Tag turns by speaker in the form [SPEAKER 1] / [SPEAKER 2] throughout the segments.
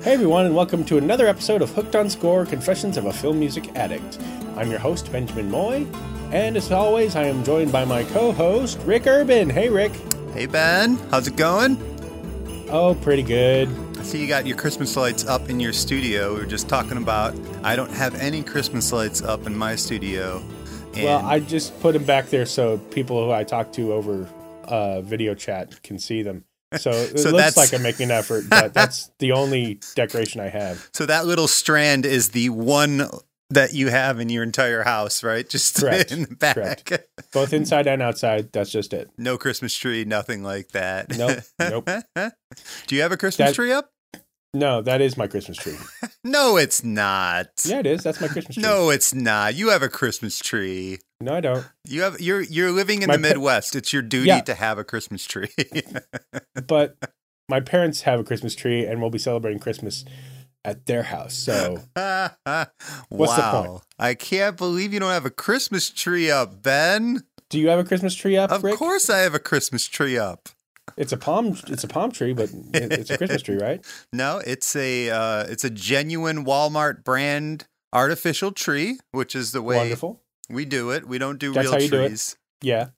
[SPEAKER 1] Hey everyone, and welcome to another episode of Hooked on Score, Confessions of a Film Music Addict. I'm your host, Benjamin Moy, and as always, I am joined by my co-host, Rick Urban. Hey Rick.
[SPEAKER 2] Hey Ben, how's it going?
[SPEAKER 1] Oh, pretty good.
[SPEAKER 2] I see you got your Christmas lights up in your studio. We were just talking about, I don't have any Christmas lights up in my studio.
[SPEAKER 1] Well, I just put them back there so people who I talk to over video chat can see them. So it looks like I'm making an effort, but that's the only decoration I have.
[SPEAKER 2] So that little strand is the one that you have in your entire house, right? Just
[SPEAKER 1] Correct.
[SPEAKER 2] In the back.
[SPEAKER 1] Correct. Both inside and outside, that's just it.
[SPEAKER 2] No Christmas tree, nothing like that.
[SPEAKER 1] Nope.
[SPEAKER 2] Do you have a Christmas tree up?
[SPEAKER 1] No, that is my Christmas tree.
[SPEAKER 2] No, it's not.
[SPEAKER 1] Yeah, it is. That's my Christmas tree.
[SPEAKER 2] No, it's not. You have a Christmas tree.
[SPEAKER 1] No, I don't.
[SPEAKER 2] You're living in the Midwest. It's your duty to have a Christmas tree.
[SPEAKER 1] But my parents have a Christmas tree, and we'll be celebrating Christmas at their house. So, what's the point?
[SPEAKER 2] I can't believe you don't have a Christmas tree up, Ben.
[SPEAKER 1] Do you have a Christmas tree up, Rick?
[SPEAKER 2] Of course, I have a Christmas tree up.
[SPEAKER 1] It's a palm tree, but it's a Christmas tree, right?
[SPEAKER 2] No, it's a genuine Walmart brand artificial tree, which is the way
[SPEAKER 1] Wonderful.
[SPEAKER 2] We do it. We don't do
[SPEAKER 1] That's
[SPEAKER 2] real
[SPEAKER 1] how you
[SPEAKER 2] trees.
[SPEAKER 1] Do it.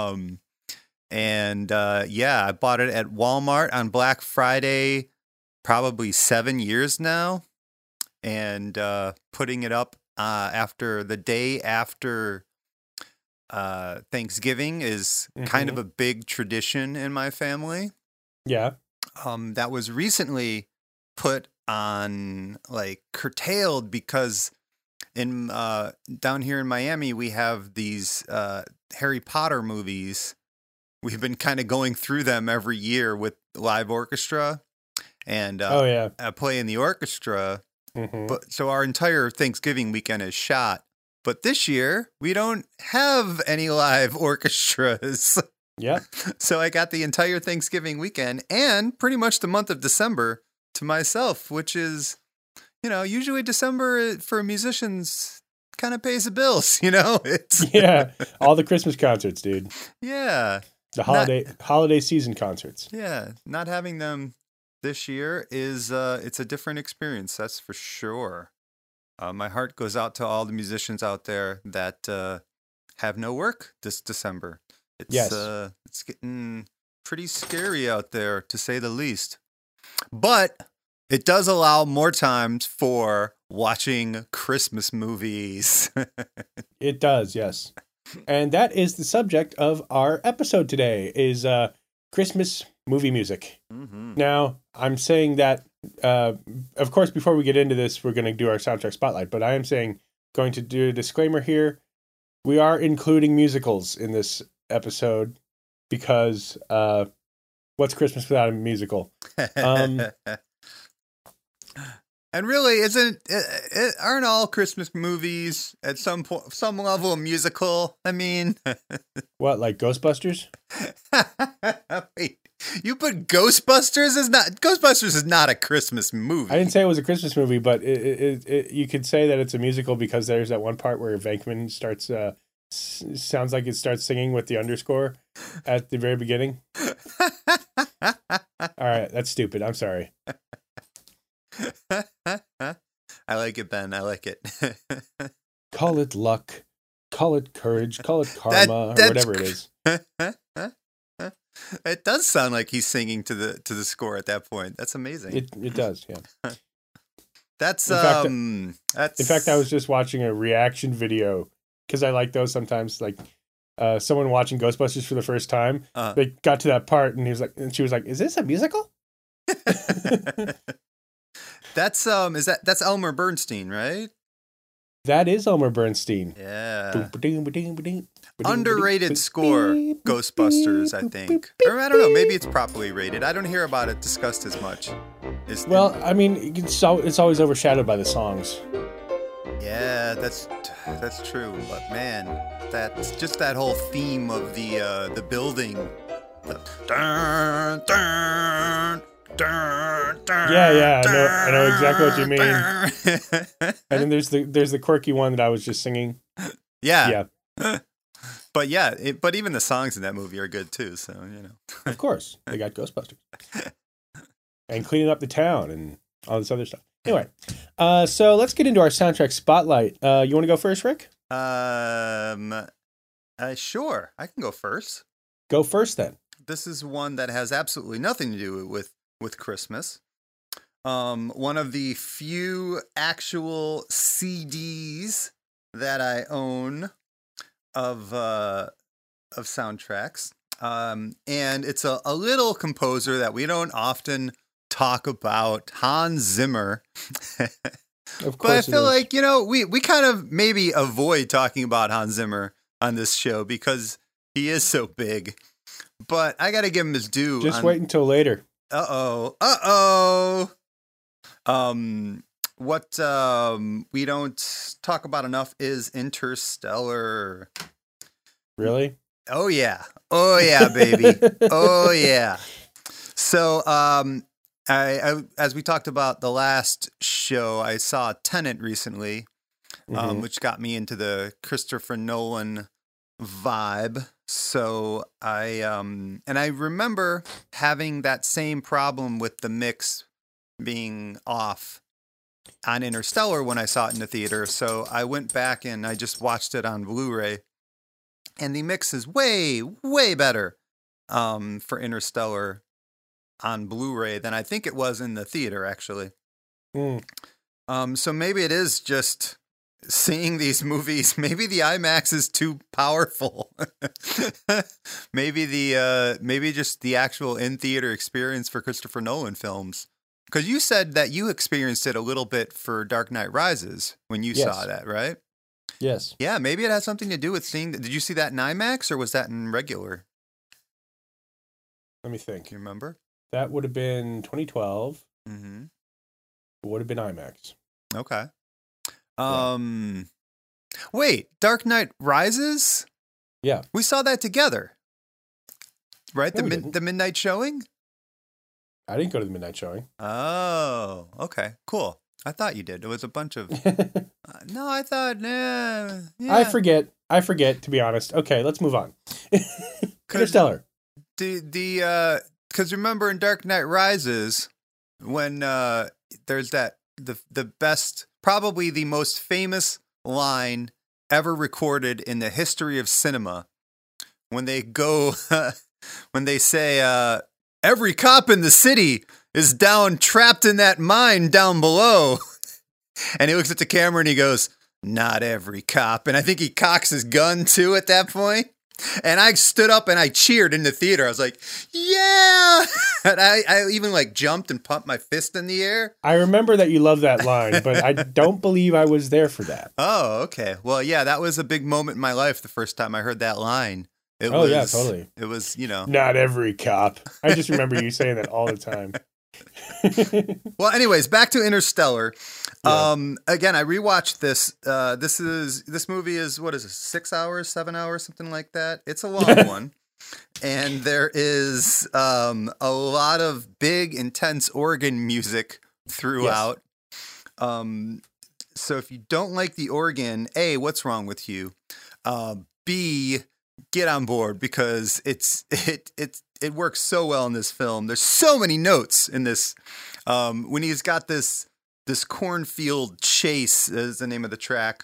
[SPEAKER 2] Yeah. I bought it at Walmart on Black Friday, probably 7 years now, and putting it up after the day after Thanksgiving is kind of a big tradition in my family.
[SPEAKER 1] Yeah.
[SPEAKER 2] That was recently put on, like, curtailed because in down here in Miami we have these Harry Potter movies. We've been kind of going through them every year with live orchestra, and I play in the orchestra. But so our entire Thanksgiving weekend is shot. But this year, we don't have any live orchestras.
[SPEAKER 1] Yeah.
[SPEAKER 2] So I got the entire Thanksgiving weekend and pretty much the month of December to myself, which is, usually December for musicians kind of pays the bills,
[SPEAKER 1] Yeah. All the Christmas concerts, dude.
[SPEAKER 2] Yeah.
[SPEAKER 1] The holiday season concerts.
[SPEAKER 2] Yeah. Not having them this year is, it's a different experience. That's for sure. My heart goes out to all the musicians out there that have no work this December. It's getting pretty scary out there, to say the least. But it does allow more times for watching Christmas movies.
[SPEAKER 1] It does, yes. And that is the subject of our episode today, is Christmas movie music. Mm-hmm. Now, I'm saying that, of course, before we get into this, we're going to do our soundtrack spotlight, but I am going to do a disclaimer here. We are including musicals in this episode because what's Christmas without a musical?
[SPEAKER 2] And really, aren't all Christmas movies at some level a musical? I mean,
[SPEAKER 1] what, like Ghostbusters?
[SPEAKER 2] Wait, you put Ghostbusters is not a Christmas movie.
[SPEAKER 1] I didn't say it was a Christmas movie, but you could say that it's a musical because there's that one part where Venkman starts sounds like it starts singing with the underscore at the very beginning. All right, that's stupid. I'm sorry.
[SPEAKER 2] I like it, Ben. I like it.
[SPEAKER 1] Call it luck, call it courage, call it karma, or whatever it is.
[SPEAKER 2] It does sound like he's singing to the score at that point. That's amazing.
[SPEAKER 1] It does, yeah.
[SPEAKER 2] In
[SPEAKER 1] fact, I was just watching a reaction video because I like those sometimes. Like someone watching Ghostbusters for the first time, they got to that part, and she was like, "Is this a musical?"
[SPEAKER 2] That's Elmer Bernstein, right?
[SPEAKER 1] That is Elmer Bernstein.
[SPEAKER 2] Yeah. Underrated score, Ghostbusters, I think. Or I don't know, maybe it's properly rated. I don't hear about it discussed as much.
[SPEAKER 1] I mean, it's always overshadowed by the songs.
[SPEAKER 2] Yeah, that's true. But man, that's just that whole theme of the building.
[SPEAKER 1] Yeah, I know exactly what you mean. And then there's the quirky one that I was just singing.
[SPEAKER 2] Yeah. But yeah, but even the songs in that movie are good too. So Of
[SPEAKER 1] course, they got Ghostbusters and cleaning up the town and all this other stuff. Anyway, so let's get into our soundtrack spotlight. You want to go first, Rick?
[SPEAKER 2] Sure. I can go first.
[SPEAKER 1] Go first, then.
[SPEAKER 2] This is one that has absolutely nothing to do with Christmas. One of the few actual CDs that I own of soundtracks. And it's a little composer that we don't often talk about, Hans Zimmer.
[SPEAKER 1] Of course,
[SPEAKER 2] but I feel like, we kind of maybe avoid talking about Hans Zimmer on this show because he is so big. But I got to give him his due.
[SPEAKER 1] Just wait until later.
[SPEAKER 2] Uh-oh. What we don't talk about enough is Interstellar.
[SPEAKER 1] Really?
[SPEAKER 2] Oh yeah, baby. Oh yeah. So I as we talked about the last show, I saw Tenet recently, which got me into the Christopher Nolan vibe. So I remember having that same problem with the mix being off on Interstellar when I saw it in the theater. So I went back and I just watched it on Blu-ray, and the mix is way, way better for Interstellar on Blu-ray than I think it was in the theater, actually. So maybe it is just seeing these movies. Maybe the IMAX is too powerful. Maybe just the actual in-theater experience for Christopher Nolan films. Because you said that you experienced it a little bit for Dark Knight Rises when you saw that, right?
[SPEAKER 1] Yes.
[SPEAKER 2] Yeah, maybe it has something to do with seeing. Did you see that in IMAX or was that in regular?
[SPEAKER 1] Let me think.
[SPEAKER 2] Do you remember?
[SPEAKER 1] That would have been 2012.
[SPEAKER 2] Mm-hmm.
[SPEAKER 1] It would have been IMAX.
[SPEAKER 2] Okay. Wait, Dark Knight Rises?
[SPEAKER 1] Yeah.
[SPEAKER 2] We saw that together, right?
[SPEAKER 1] No,
[SPEAKER 2] The midnight showing?
[SPEAKER 1] I didn't go to the midnight showing.
[SPEAKER 2] Oh, okay, cool. I thought you did. It was a bunch of. No, I thought. Yeah.
[SPEAKER 1] I forget. To be honest. Okay, let's move on. Interstellar.
[SPEAKER 2] Because remember in Dark Knight Rises when there's the best, probably the most famous line ever recorded in the history of cinema, when they go when they say. Every cop in the city is trapped in that mine down below. And he looks at the camera and he goes, not every cop. And I think he cocks his gun too at that point. And I stood up and I cheered in the theater. I was like, yeah. And I even jumped and pumped my fist in the air.
[SPEAKER 1] I remember that you love that line, but I don't believe I was there for that.
[SPEAKER 2] Oh, okay. Well, yeah, that was a big moment in my life the first time I heard that line.
[SPEAKER 1] Yeah, totally.
[SPEAKER 2] It was,
[SPEAKER 1] Not every cop. I just remember you saying that all the time.
[SPEAKER 2] Well, anyways, back to Interstellar.
[SPEAKER 1] Yeah.
[SPEAKER 2] Again, I rewatched this. This movie is, what is it, 6 hours, 7 hours, something like that. It's a long one. And there is a lot of big, intense organ music throughout. Yes. So if you don't like the organ, A, what's wrong with you? B, get on board because it works so well in this film. There's so many notes in this. When he's got this cornfield chase is the name of the track,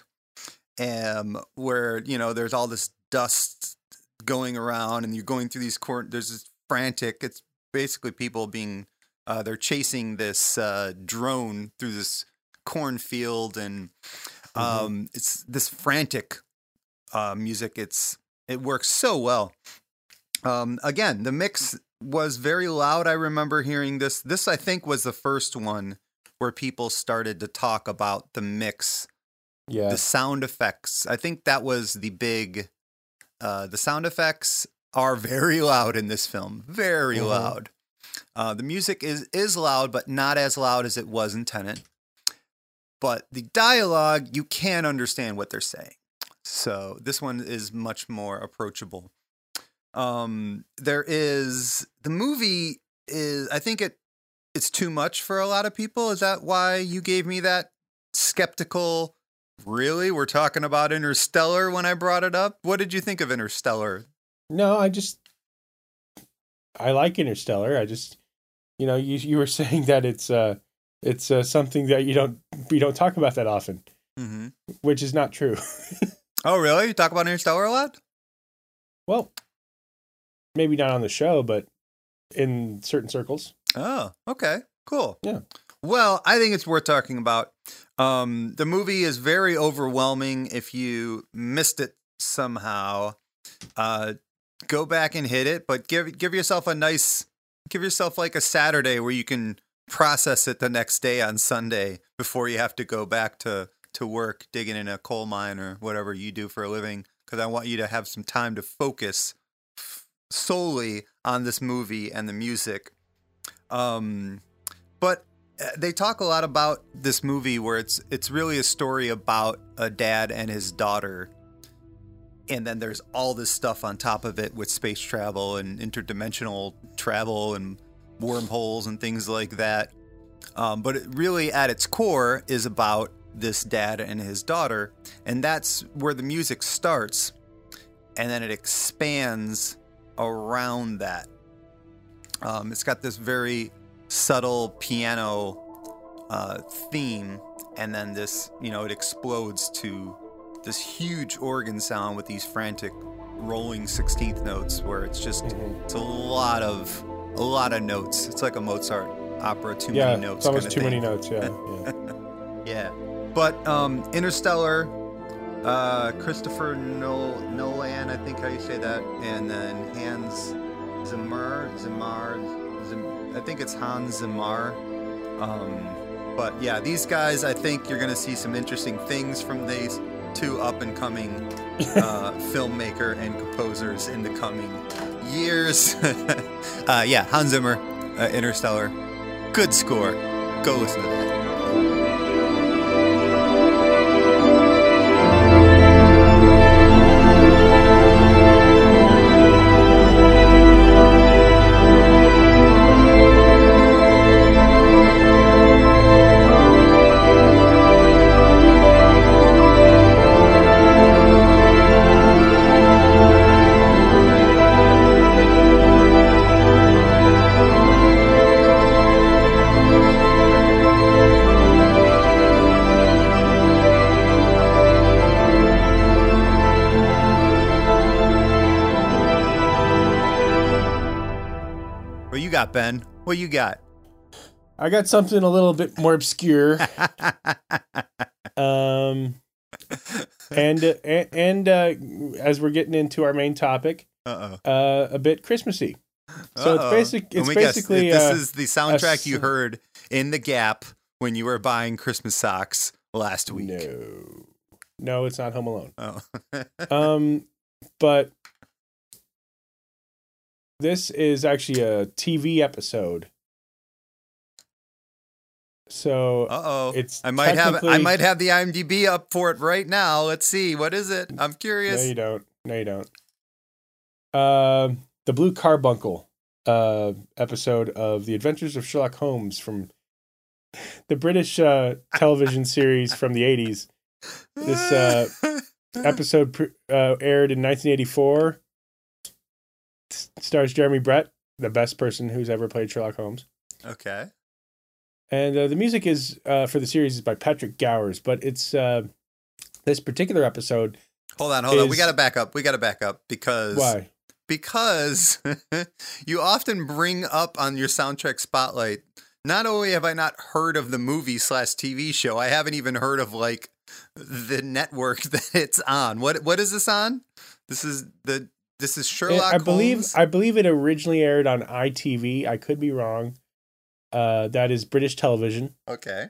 [SPEAKER 2] where there's all this dust going around and you're going through these there's this frantic. It's basically people being they're chasing this drone through this cornfield, and it's this frantic music. It works so well. Again, the mix was very loud. I remember hearing this. This, I think, was the first one where people started to talk about the mix. Yeah. The sound effects. I think that was the big... the sound effects are very loud in this film. Very loud. The music is loud, but not as loud as it was in Tenet. But the dialogue, you can understand what they're saying. So this one is much more approachable. The movie is, I think it's too much for a lot of people. Is that why you gave me that skeptical, really? We're talking about Interstellar when I brought it up? What did you think of Interstellar?
[SPEAKER 1] No, I like Interstellar. I just, you were saying that it's It's something that you don't talk about that often,
[SPEAKER 2] Mm-hmm.
[SPEAKER 1] which is not true.
[SPEAKER 2] Oh, really? You talk about Interstellar a lot?
[SPEAKER 1] Well, maybe not on the show, but in certain circles.
[SPEAKER 2] Oh, okay. Cool.
[SPEAKER 1] Yeah.
[SPEAKER 2] Well, I think it's worth talking about. The movie is very overwhelming. If you missed it somehow, go back and hit it, but give yourself like a Saturday where you can process it the next day on Sunday before you have to go back to work digging in a coal mine or whatever you do for a living, because I want you to have some time to focus solely on this movie and the music. But they talk a lot about this movie where it's really a story about a dad and his daughter. And then there's all this stuff on top of it with space travel and interdimensional travel and wormholes and things like that. But it really, at its core, is about this dad and his daughter. And that's where the music starts. And then it expands around that. It's got this very subtle piano theme. And then this, it explodes to this huge organ sound with these frantic rolling 16th notes where it's just it's a lot of notes. It's like a Mozart opera, too many notes.
[SPEAKER 1] It's almost too many notes. Yeah.
[SPEAKER 2] Yeah. But Interstellar, Christopher Nolan, I think how you say that, and then Hans Zimmer, I think it's Hans Zimmer. But yeah, these guys, I think you're going to see some interesting things from these two up-and-coming filmmaker and composers in the coming years. Yeah, Hans Zimmer, Interstellar. Good score. Go listen to that. What you got, Ben? What you got?
[SPEAKER 1] I got something a little bit more obscure. And as we're getting into our main topic, a bit Christmassy. So it's basically
[SPEAKER 2] this is the soundtrack you heard in the Gap when you were buying Christmas socks last week.
[SPEAKER 1] No, it's not Home Alone.
[SPEAKER 2] Oh.
[SPEAKER 1] But this is actually a TV episode. So
[SPEAKER 2] I might have the IMDb up for it right now. Let's see. What is it? I'm curious.
[SPEAKER 1] No, you don't. The Blue Carbuncle episode of The Adventures of Sherlock Holmes from the British television series from the 80s. This episode aired in 1984. Stars Jeremy Brett, the best person who's ever played Sherlock Holmes.
[SPEAKER 2] Okay.
[SPEAKER 1] And the music is for the series is by Patrick Gowers, but it's this particular episode.
[SPEAKER 2] Hold on. We got to back up because
[SPEAKER 1] why?
[SPEAKER 2] Because you often bring up on your soundtrack spotlight. Not only have I not heard of the movie / TV show, I haven't even heard of like the network that it's on. What is this on? This is Sherlock Holmes.
[SPEAKER 1] I believe it originally aired on ITV. I could be wrong. That is British television.
[SPEAKER 2] Okay.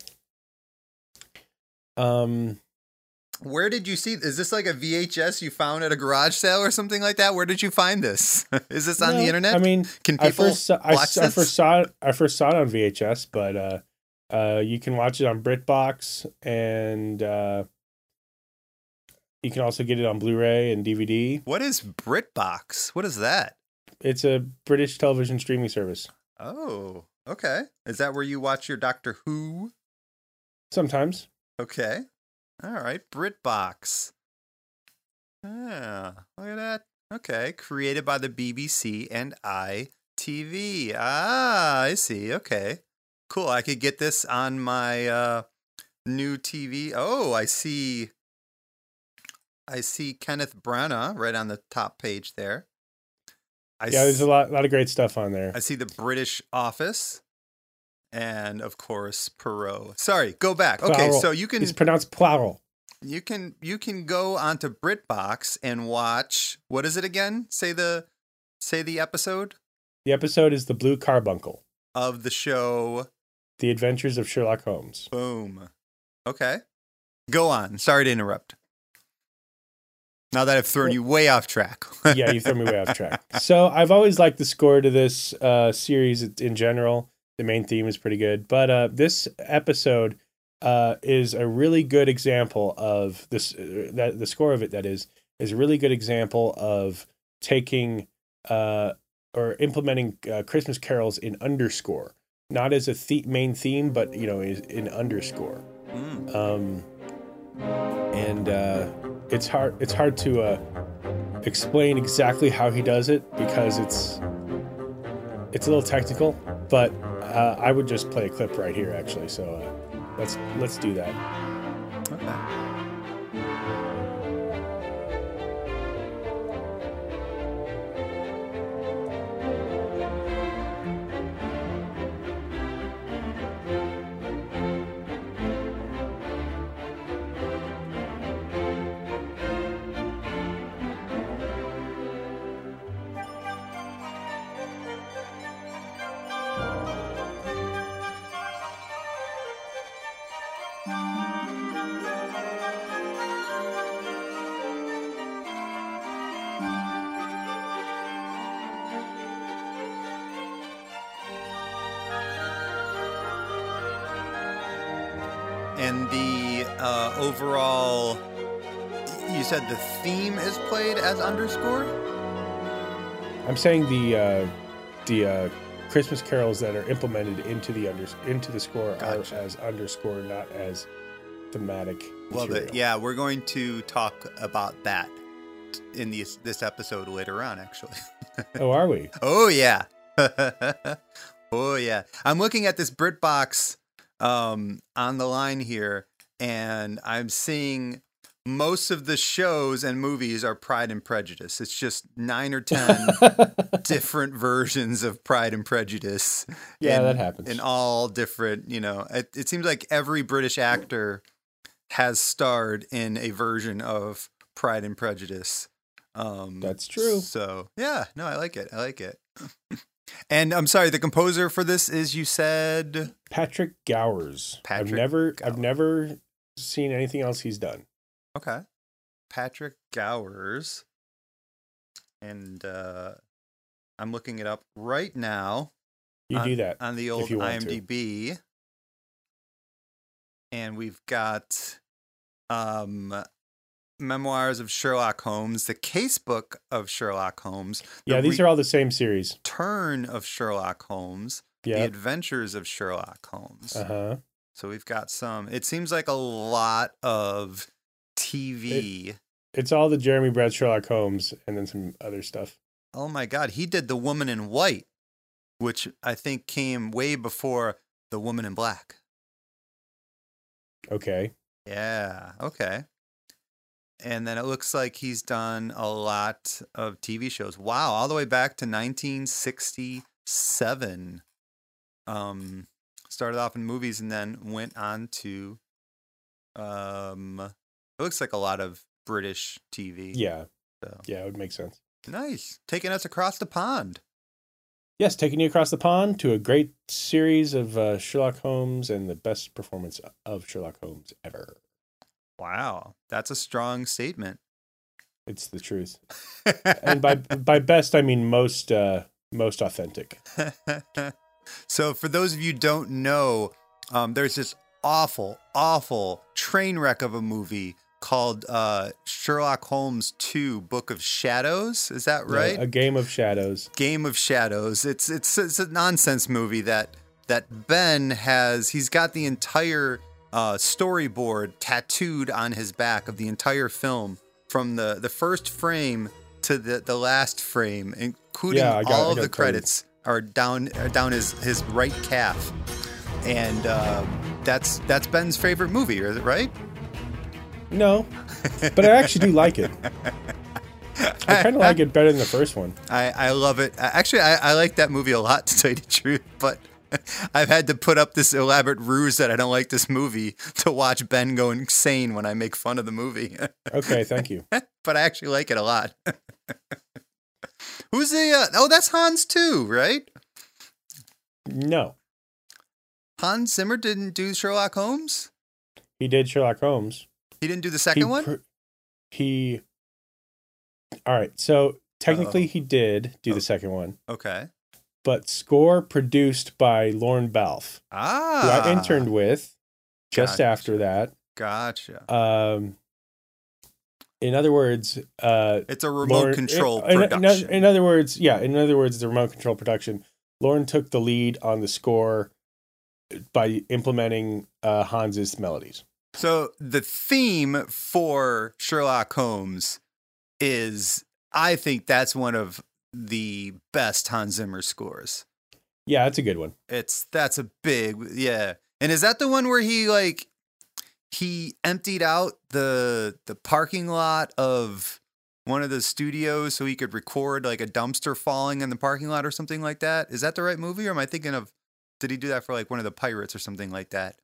[SPEAKER 2] Where did you see? Is this like a VHS you found at a garage sale or something like that? Where did you find this? Is this on the internet?
[SPEAKER 1] I mean,
[SPEAKER 2] can people watch this?
[SPEAKER 1] I first saw it on VHS, but you can watch it on BritBox, and you can also get it on Blu-ray and DVD.
[SPEAKER 2] What is BritBox? What is that?
[SPEAKER 1] It's a British television streaming service.
[SPEAKER 2] Oh, okay. Is that where you watch your Doctor Who?
[SPEAKER 1] Sometimes.
[SPEAKER 2] Okay. All right. BritBox. Yeah. Look at that. Okay. Created by the BBC and ITV. Ah, I see. Okay. Cool. I could get this on my new TV. Oh, I see Kenneth Branagh right on the top page there.
[SPEAKER 1] There's a lot of great stuff on there.
[SPEAKER 2] I see the British Office, and of course Perot. Sorry, go back. Okay,
[SPEAKER 1] Poirot.
[SPEAKER 2] so you can.
[SPEAKER 1] It's pronounced Poirot.
[SPEAKER 2] You can go onto BritBox and watch. What is it again? Say the episode.
[SPEAKER 1] The episode is The Blue Carbuncle
[SPEAKER 2] of the show
[SPEAKER 1] The Adventures of Sherlock Holmes.
[SPEAKER 2] Boom. Okay. Go on. Sorry to interrupt. Now that I've thrown you way off track.
[SPEAKER 1] Yeah, you threw me way off track. So I've always liked the score to this series in general. The main theme is pretty good. But this episode is a really good example of this. The score of it, that is a really good example of taking or implementing Christmas carols in underscore, not as a main theme, but in underscore. And it's hard to explain exactly how he does it because it's a little technical. But I would just play a clip right here, actually. So let's do that.
[SPEAKER 2] Okay. And the overall, you said the theme is played as underscore?
[SPEAKER 1] I'm saying the Christmas carols that are implemented into the score are as underscore, not as thematic material.
[SPEAKER 2] Well, we're going to talk about that in this episode later on, actually.
[SPEAKER 1] Oh, are we?
[SPEAKER 2] Oh, yeah. Oh, yeah. I'm looking at this BritBox on the line here, and I'm seeing most of the shows and movies are Pride and Prejudice. It's just 9 or 10 different versions of Pride and Prejudice.
[SPEAKER 1] Yeah, that happens.
[SPEAKER 2] In all different, it seems like every British actor has starred in a version of Pride and Prejudice.
[SPEAKER 1] That's true.
[SPEAKER 2] So, yeah, no, I like it. And I'm sorry, the composer for this is, you said?
[SPEAKER 1] Patrick Gowers. I've never seen anything else he's done.
[SPEAKER 2] Okay. Patrick Gowers. And I'm looking it up right now.
[SPEAKER 1] You do that
[SPEAKER 2] on the old IMDb. And we've got Memoirs of Sherlock Holmes, The Casebook of Sherlock Holmes.
[SPEAKER 1] These are all the same series.
[SPEAKER 2] Turn of Sherlock Holmes. The Adventures of Sherlock Holmes.
[SPEAKER 1] Uh-huh.
[SPEAKER 2] So we've got some. It seems like a lot of TV.
[SPEAKER 1] It's all the Jeremy Brett Sherlock Holmes and then some other stuff.
[SPEAKER 2] Oh my God. He did The Woman in White, which I think came way before The Woman in Black.
[SPEAKER 1] Okay.
[SPEAKER 2] Yeah. Okay. And then it looks like he's done a lot of TV shows. Wow. All the way back to 1967. Started off in movies and then went on to, it looks like a lot of British TV.
[SPEAKER 1] Yeah.
[SPEAKER 2] So.
[SPEAKER 1] Yeah, it would make sense.
[SPEAKER 2] Nice. Taking us across the pond.
[SPEAKER 1] Yes, taking you across the pond to a great series of Sherlock Holmes and the best performance of Sherlock Holmes ever.
[SPEAKER 2] Wow. That's a strong statement.
[SPEAKER 1] It's the truth. And by best, I mean most authentic.
[SPEAKER 2] So for those of you who don't know, there's this awful train wreck of a movie called Sherlock Holmes 2 Book of Shadows. Is that right?
[SPEAKER 1] Yeah, A Game of Shadows.
[SPEAKER 2] Game of Shadows. It's a nonsense movie that Ben he's got the entire storyboard tattooed on his back of the entire film from the first frame to the last frame, including all of the credits are down his right calf. and that's Ben's favorite movie, is it right?
[SPEAKER 1] No, but I actually do like it. I kind of like it better than the first one.
[SPEAKER 2] I love it. Actually, I like that movie a lot, to tell you the truth, but I've had to put up this elaborate ruse that I don't like this movie to watch Ben go insane when I make fun of the movie.
[SPEAKER 1] Okay, thank you.
[SPEAKER 2] But I actually like it a lot. Who's the... oh, that's Hans too, right?
[SPEAKER 1] No.
[SPEAKER 2] Hans Zimmer didn't do Sherlock Holmes?
[SPEAKER 1] He did Sherlock Holmes.
[SPEAKER 2] He didn't do the second one?
[SPEAKER 1] All right, so technically he did do the second one.
[SPEAKER 2] Okay.
[SPEAKER 1] But score produced by Lorne Balfe, who I interned with just after that.
[SPEAKER 2] Gotcha.
[SPEAKER 1] In other words,
[SPEAKER 2] it's a remote control production.
[SPEAKER 1] In other words, it's a remote control production. Lorne took the lead on the score by implementing Hans's melodies.
[SPEAKER 2] So the theme for Sherlock Holmes is, I think that's one of the best Hans Zimmer scores.
[SPEAKER 1] Yeah, that's a good one.
[SPEAKER 2] That's a big, yeah. And is that the one where he emptied out the parking lot of one of the studios so he could record like a dumpster falling in the parking lot or something like that? Is that the right movie, or am I thinking of, did he do that for like one of the Pirates or something like that?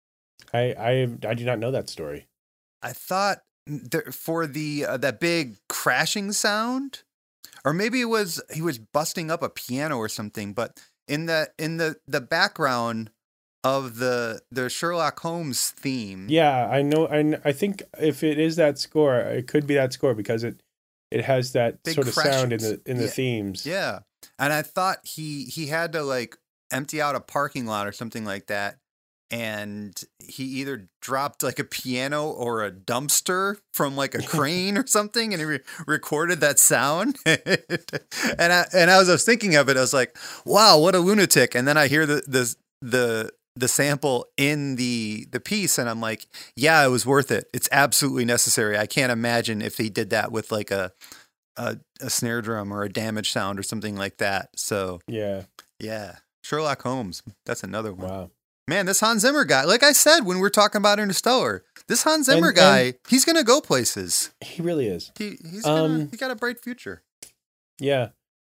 [SPEAKER 1] I do not know that story.
[SPEAKER 2] I thought for the that big crashing sound, or maybe it was he was busting up a piano or something, but in the background of the Sherlock Holmes theme.
[SPEAKER 1] Yeah, I know. I think if it is that score, it could be that score because it has that big sort of sound in the themes.
[SPEAKER 2] Yeah, and I thought he had to like empty out a parking lot or something like that, and he either dropped like a piano or a dumpster from like a crane or something, and he recorded that sound. and as I was thinking of it, I was like, "Wow, what a lunatic!" And then I hear the sample in the piece, and I'm like, "Yeah, it was worth it. It's absolutely necessary." I can't imagine if he did that with like a snare drum or a damage sound or something like that. So yeah. Sherlock Holmes, that's another one. Wow. Man, this Hans Zimmer guy, like I said when we were talking about Interstellar, this Hans Zimmer guy, he's going to go places.
[SPEAKER 1] He really is.
[SPEAKER 2] He got a bright future.
[SPEAKER 1] Yeah.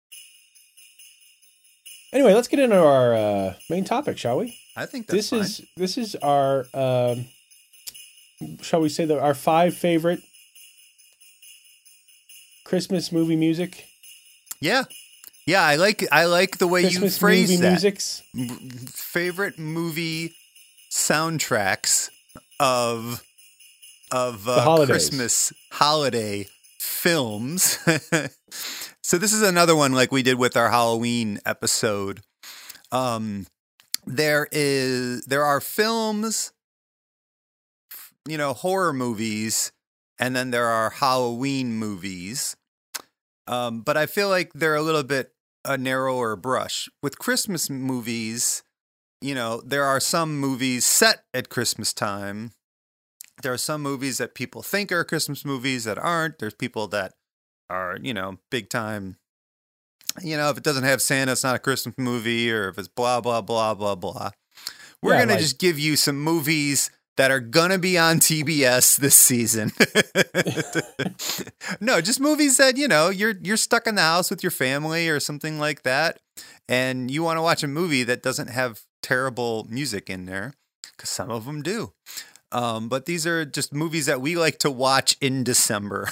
[SPEAKER 1] Anyway, let's get into our main topic, shall we?
[SPEAKER 2] I think this
[SPEAKER 1] is our, shall we say, our 5 favorite Christmas movie music?
[SPEAKER 2] Yeah. Yeah, I like the way
[SPEAKER 1] Christmas
[SPEAKER 2] you phrase
[SPEAKER 1] movie
[SPEAKER 2] that.
[SPEAKER 1] Musics.
[SPEAKER 2] Favorite movie soundtracks of Christmas holiday films. So this is another one like we did with our Halloween episode. There are films, horror movies, and then there are Halloween movies. But I feel like they're a little bit a narrower brush. With Christmas movies, there are some movies set at Christmas time. There are some movies that people think are Christmas movies that aren't. There's people that are, big time. If it doesn't have Santa, it's not a Christmas movie, or if it's blah, blah, blah, blah, blah. We're going to just give you some movies that are going to be on TBS this season. No, just movies that, you're stuck in the house with your family or something like that. And you want to watch a movie that doesn't have terrible music in there, because some of them do. But these are just movies that we like to watch in December.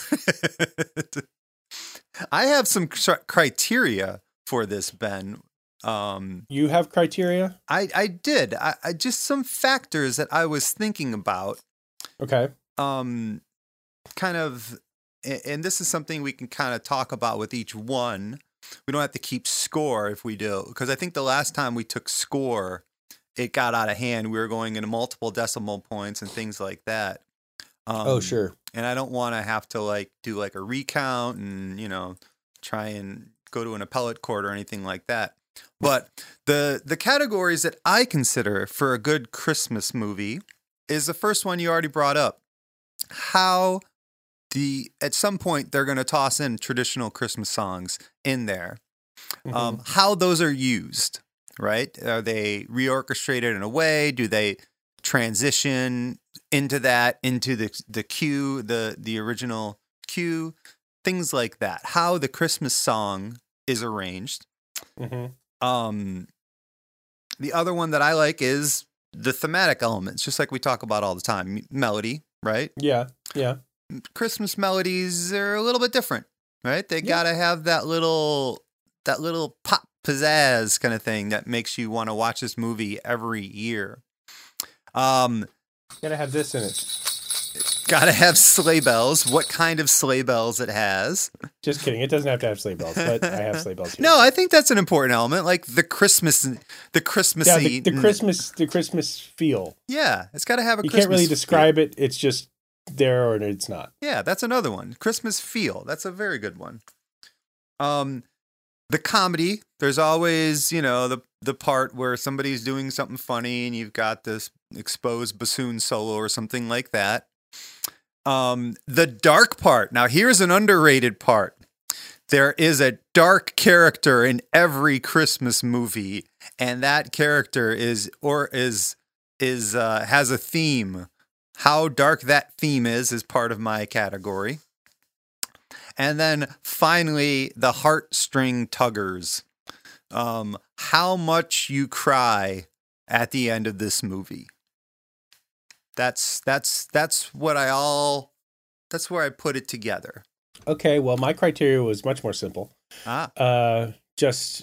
[SPEAKER 2] I have some criteria for this, Ben.
[SPEAKER 1] You have criteria?
[SPEAKER 2] I did. I just some factors that I was thinking about.
[SPEAKER 1] Okay.
[SPEAKER 2] Kind of, and this is something we can kind of talk about with each one. We don't have to keep score if we do, because I think the last time we took score, it got out of hand. We were going into multiple decimal points and things like that.
[SPEAKER 1] Oh, sure.
[SPEAKER 2] And I don't want to have to do a recount and, try and go to an appellate court or anything like that. But the categories that I consider for a good Christmas movie is the first one you already brought up. How at some point they're going to toss in traditional Christmas songs in there. Mm-hmm. How those are used. right? Are they reorchestrated in a way? Do they transition into the cue, the original cue? Things like that. How the Christmas song is arranged.
[SPEAKER 1] Mm-hmm.
[SPEAKER 2] The other one that I like is the thematic elements, just like we talk about all the time. Melody, right?
[SPEAKER 1] Yeah.
[SPEAKER 2] Christmas melodies are a little bit different, right? They gotta have that little pop pizzazz kind of thing that makes you want to watch this movie every year.
[SPEAKER 1] Gotta have this in it.
[SPEAKER 2] Gotta have sleigh bells. What kind of sleigh bells it has?
[SPEAKER 1] Just kidding. It doesn't have to have sleigh bells, but I have sleigh bells here.
[SPEAKER 2] No, I think that's an important element, like the Christmassy.
[SPEAKER 1] Yeah, the Christmas feel.
[SPEAKER 2] Yeah, it's got to have a.
[SPEAKER 1] You
[SPEAKER 2] Christmas
[SPEAKER 1] can't really describe
[SPEAKER 2] feel.
[SPEAKER 1] it. It's just there or it's not.
[SPEAKER 2] Yeah, that's another one. Christmas feel. That's a very good one. The comedy. There's always, the part where somebody's doing something funny and you've got this exposed bassoon solo or something like that. The dark part. Now, here's an underrated part. There is a dark character in every Christmas movie, and that character has a theme. How dark that theme is part of my category. And then finally, the heartstring tuggers. How much you cry at the end of this movie. That's where I put it together.
[SPEAKER 1] Okay, well, my criteria was much more simple. Just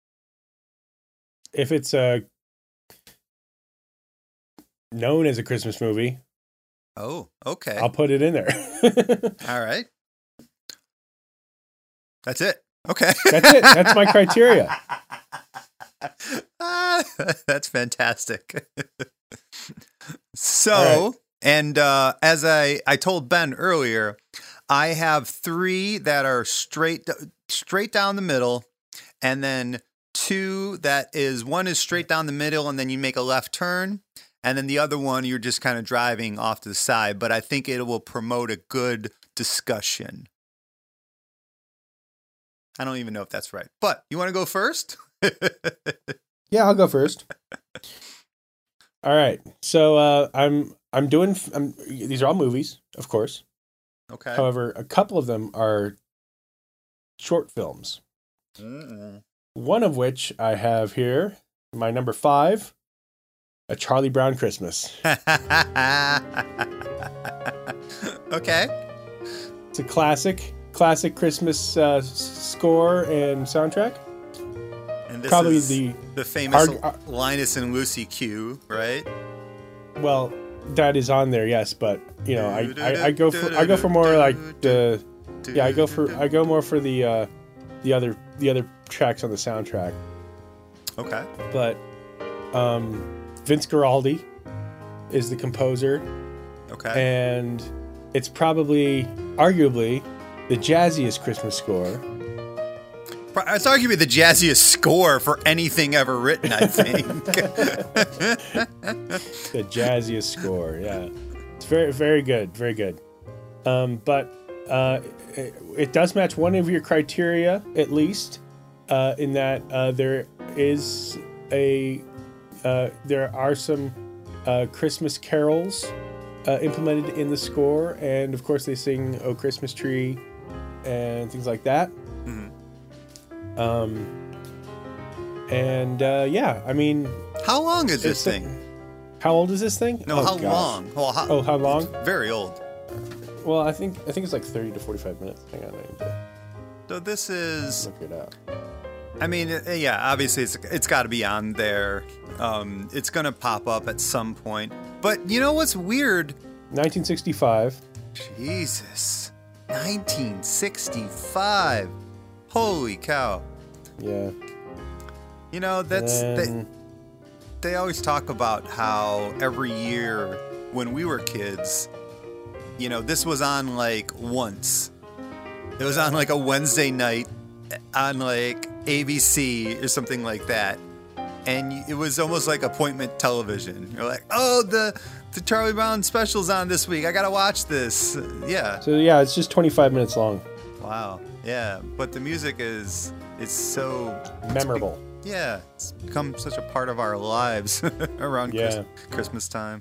[SPEAKER 1] if it's known as a Christmas movie.
[SPEAKER 2] Oh, okay.
[SPEAKER 1] I'll put it in there.
[SPEAKER 2] All right. That's it. Okay.
[SPEAKER 1] That's it. That's my criteria.
[SPEAKER 2] That's fantastic. So, right. And as I told Ben earlier, I have 3 that are straight down the middle, and then 2 one is straight down the middle, and then you make a left turn, and then the other one you're just kind of driving off to the side. But I think it will promote a good discussion. I don't even know if that's right, but you want to go first?
[SPEAKER 1] Yeah, I'll go first. All right. So these are all movies, of course.
[SPEAKER 2] Okay.
[SPEAKER 1] However, a couple of them are short films. One of which I have here, my number 5, A Charlie Brown Christmas.
[SPEAKER 2] Okay.
[SPEAKER 1] It's a classic Christmas score and soundtrack.
[SPEAKER 2] And this
[SPEAKER 1] probably
[SPEAKER 2] is the famous Linus and Lucy cue, right?
[SPEAKER 1] Well, that is on there, yes, but I go for more like I go more for the other tracks on the soundtrack.
[SPEAKER 2] Okay.
[SPEAKER 1] But Vince Guaraldi is the composer.
[SPEAKER 2] Okay.
[SPEAKER 1] And it's arguably the jazziest Christmas score.
[SPEAKER 2] It's arguably the jazziest score for anything ever written, I think.
[SPEAKER 1] The jazziest score, yeah. It's very, very good, very good. But it does match one of your criteria, at least, in that there are some Christmas carols implemented in the score, and of course they sing "Oh Christmas Tree" and things like that.
[SPEAKER 2] Mm-hmm.
[SPEAKER 1] I mean,
[SPEAKER 2] how long is this thing?
[SPEAKER 1] How old is this thing?
[SPEAKER 2] No, how long? Well,
[SPEAKER 1] how long?
[SPEAKER 2] It's very old.
[SPEAKER 1] Well, I think it's like 30 to 45 minutes. Hang on,
[SPEAKER 2] so this is.
[SPEAKER 1] Look it up.
[SPEAKER 2] I mean, yeah, obviously it's got to be on there. It's gonna pop up at some point. But you know what's weird?
[SPEAKER 1] 1965.
[SPEAKER 2] Jesus, 1965. Holy cow.
[SPEAKER 1] Yeah.
[SPEAKER 2] You know, they always talk about how every year when we were kids, this was on like once. It was on like a Wednesday night on like ABC or something like that. And it was almost like appointment television. You're like, oh, the Charlie Brown special's on this week. I got to watch this. Yeah.
[SPEAKER 1] So, yeah, it's just 25 minutes long.
[SPEAKER 2] Wow. Yeah. But the music is so
[SPEAKER 1] memorable.
[SPEAKER 2] Yeah, it's become such a part of our lives around Christmas time.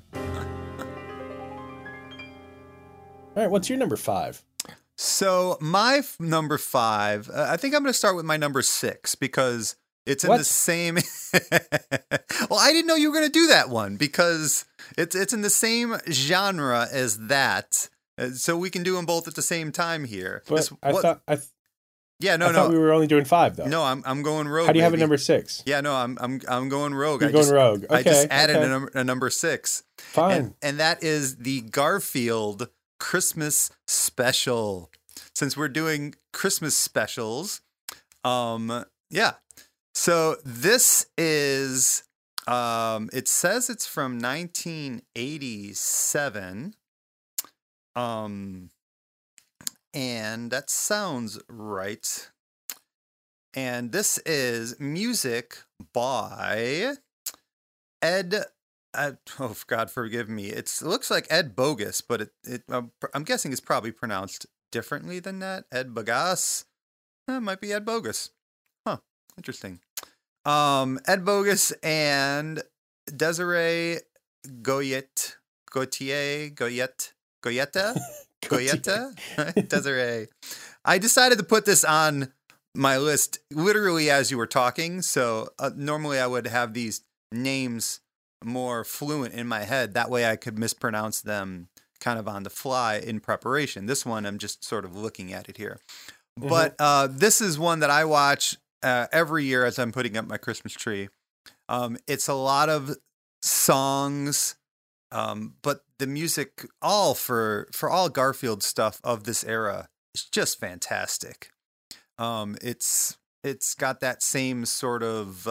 [SPEAKER 1] All right, what's your number 5?
[SPEAKER 2] So my number 5, I think I'm going to start with my number 6 because it's in the same. Well, I didn't know you were going to do that one because it's in the same genre as that, so we can do them both at the same time here.
[SPEAKER 1] But I thought we were only doing 5 though.
[SPEAKER 2] No, I'm going rogue.
[SPEAKER 1] How do you have a number 6?
[SPEAKER 2] Yeah, no, I'm going rogue.
[SPEAKER 1] You're going rogue. Okay,
[SPEAKER 2] I just added a number 6.
[SPEAKER 1] Fine,
[SPEAKER 2] and that is the Garfield Christmas special. Since we're doing Christmas specials, yeah. So this is, it says it's from 1987, and that sounds right. And this is music by Ed. Oh God, forgive me. It looks like Ed Bogus, but I'm guessing it's probably pronounced differently than that. Ed Bogas. It might be Ed Bogus. Huh. Interesting. Ed Bogus and Desiree Goyette. Desiree. I decided to put this on my list literally as you were talking. So normally I would have these names more fluent in my head. That way I could mispronounce them kind of on the fly in preparation. This one, I'm just sort of looking at it here. Mm-hmm. But this is one that I watch every year as I'm putting up my Christmas tree. It's a lot of songs, but the music, all for all Garfield stuff of this era, is just fantastic. It's got that same sort of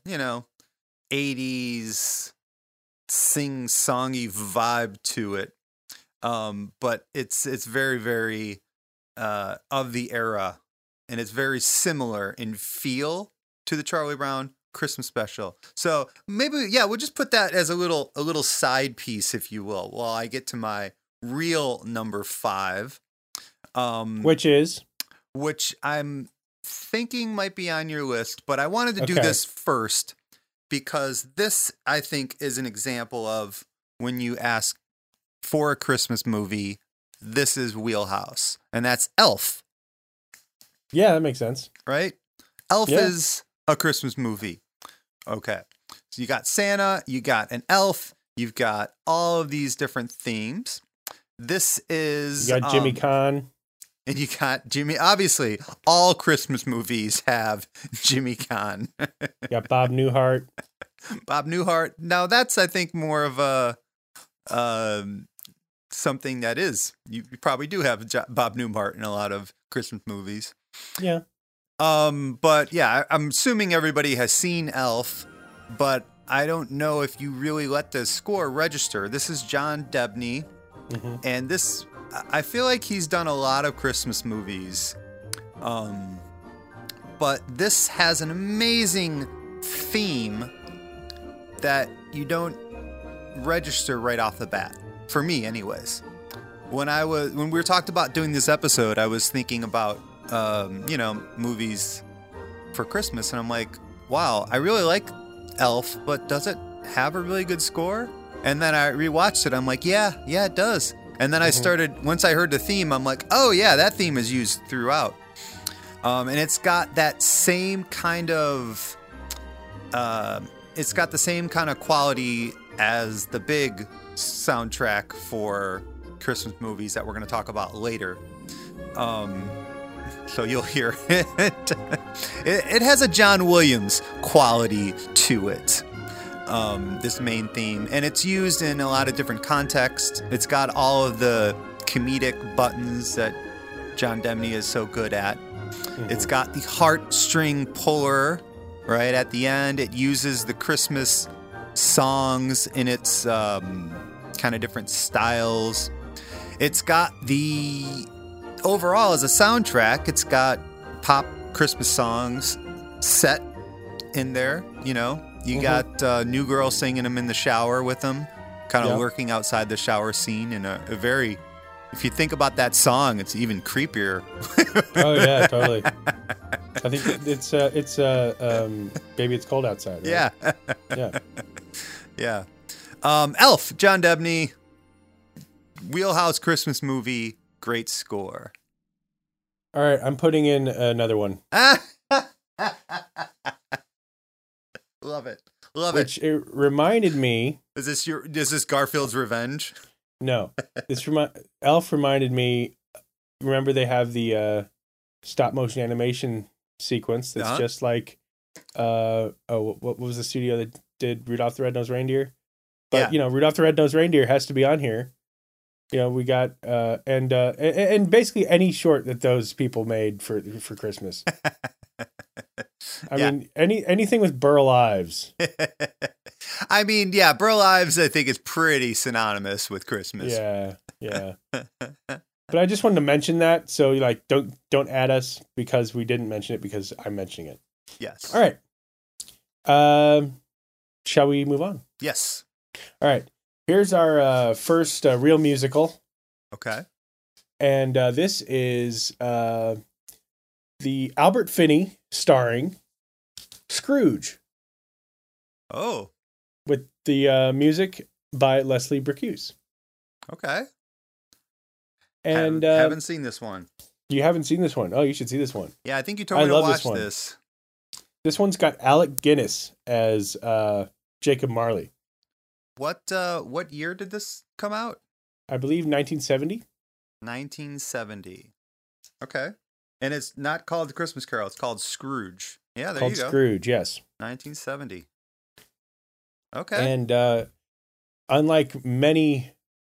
[SPEAKER 2] 80s sing-songy vibe to it. But it's very, very of the era, and it's very similar in feel to the Charlie Brown Christmas special. So maybe, we'll just put that as a little side piece, if you will, while I get to my real number 5. Which I'm thinking might be on your list, but I wanted to do this first because this, I think, is an example of when you ask for a Christmas movie, this is wheelhouse, and that's Elf.
[SPEAKER 1] Yeah, that makes sense.
[SPEAKER 2] Right? Elf is a Christmas movie. Okay. So you got Santa, you got an elf, you've got all of these different themes. This is...
[SPEAKER 1] You got Jimmy Kahn.
[SPEAKER 2] And you got Jimmy... Obviously, all Christmas movies have Jimmy Kahn.
[SPEAKER 1] You got Bob Newhart.
[SPEAKER 2] Bob Newhart. Now, that's, I think, more of a... something that is... You probably do have Bob Newhart in a lot of Christmas movies.
[SPEAKER 1] Yeah.
[SPEAKER 2] But yeah, I'm assuming everybody has seen Elf, but I don't know if you really let the score register. This is John Debney, and this, I feel like he's done a lot of Christmas movies, but this has an amazing theme that you don't register right off the bat, for me anyways. When we talked about doing this episode, I was thinking about movies for Christmas, and I'm like, wow, I really like Elf, but does it have a really good score? And then I rewatched it. I'm like, yeah, it does. And then I started, once I heard the theme, I'm like, oh yeah, that theme is used throughout. And it's got that same kind of, quality as the big soundtrack for Christmas movies that we're going to talk about later. So you'll hear it. It has a John Williams quality to it, this main theme. And it's used in a lot of different contexts. It's got all of the comedic buttons that John Debney is so good at. It's got the heartstring puller right at the end. It uses the Christmas songs in its kind of different styles. It's got the... Overall, as a soundtrack, it's got pop Christmas songs set in there. You got New Girl singing them in the shower with them, kind of lurking outside the shower scene in a very... If you think about that song, it's even creepier.
[SPEAKER 1] Oh, yeah, totally. I think Baby It's Cold Outside. Right?
[SPEAKER 2] Yeah.
[SPEAKER 1] Yeah.
[SPEAKER 2] Yeah. Elf, John Debney, Wheelhouse Christmas movie, great score.
[SPEAKER 1] All right, I'm putting in another one.
[SPEAKER 2] Love it. Love
[SPEAKER 1] Which
[SPEAKER 2] it.
[SPEAKER 1] it reminded me.
[SPEAKER 2] Is this Garfield's Revenge?
[SPEAKER 1] No. Elf reminded me, remember they have the stop motion animation sequence that's just like what was the studio that did Rudolph the Red-Nosed Reindeer? But Rudolph the Red-Nosed Reindeer has to be on here. We got and basically any short that those people made for Christmas. I mean, anything with Burl Ives.
[SPEAKER 2] I mean, yeah, Burl Ives, I think, is pretty synonymous with Christmas.
[SPEAKER 1] Yeah, yeah. But I just wanted to mention that, so don't add us because we didn't mention it because I'm mentioning it.
[SPEAKER 2] Yes.
[SPEAKER 1] All right. Shall we move on?
[SPEAKER 2] Yes.
[SPEAKER 1] All right. Here's our first real musical.
[SPEAKER 2] Okay.
[SPEAKER 1] And this is the Albert Finney starring Scrooge.
[SPEAKER 2] Oh.
[SPEAKER 1] With the music by Leslie Bricusse.
[SPEAKER 2] Okay.
[SPEAKER 1] And
[SPEAKER 2] haven't seen this one.
[SPEAKER 1] You haven't seen this one? Oh, you should see this one.
[SPEAKER 2] Yeah, I think you told me to watch this.
[SPEAKER 1] This one's got Alec Guinness as Jacob Marley.
[SPEAKER 2] What year did this come out?
[SPEAKER 1] I believe 1970.
[SPEAKER 2] 1970. Okay. And it's not called The Christmas Carol. It's called Scrooge. Yeah, there you go.
[SPEAKER 1] Called Scrooge, yes.
[SPEAKER 2] 1970. Okay.
[SPEAKER 1] And unlike many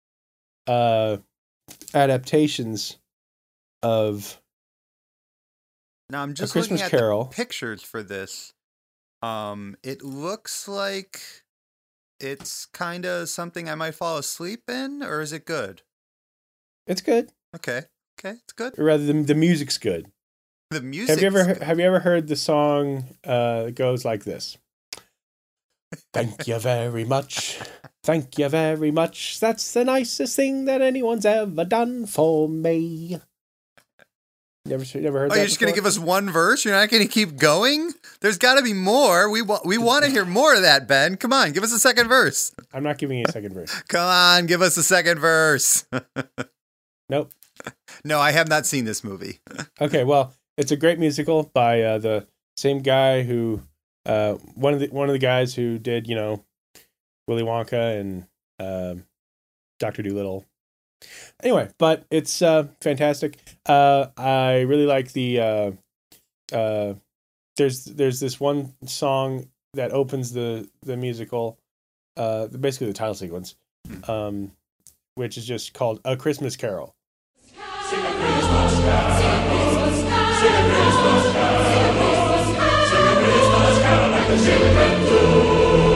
[SPEAKER 1] adaptations of
[SPEAKER 2] now I'm just
[SPEAKER 1] Christmas
[SPEAKER 2] looking at
[SPEAKER 1] Carol.
[SPEAKER 2] The pictures for this. It looks like it's kind of something I might fall asleep in, or is it good?
[SPEAKER 1] It's good.
[SPEAKER 2] Okay, it's good.
[SPEAKER 1] Or rather, the music's good.
[SPEAKER 2] The music.
[SPEAKER 1] Have you ever heard the song that goes like this? Thank you very much. Thank you very much. That's the nicest thing that anyone's ever done for me. Never heard that.
[SPEAKER 2] Oh, you're just going to give us one verse? You're not going to keep going? There's got to be more. We want to hear more of that, Ben. Come on, give us a second verse.
[SPEAKER 1] I'm not giving you a second verse.
[SPEAKER 2] Come on, give us a second verse.
[SPEAKER 1] Nope.
[SPEAKER 2] No, I have not seen this movie.
[SPEAKER 1] Okay, well, it's a great musical by the same guy who one of the guys who did Willy Wonka and Dr. Dolittle. Anyway, but it's fantastic. I really like the there's this one song that opens the musical, basically the title sequence, which is just called A Christmas Carol.
[SPEAKER 3] Sing a Christmas carol, sing a Christmas carol, sing a Christmas carol, sing a Christmas carol like the children do.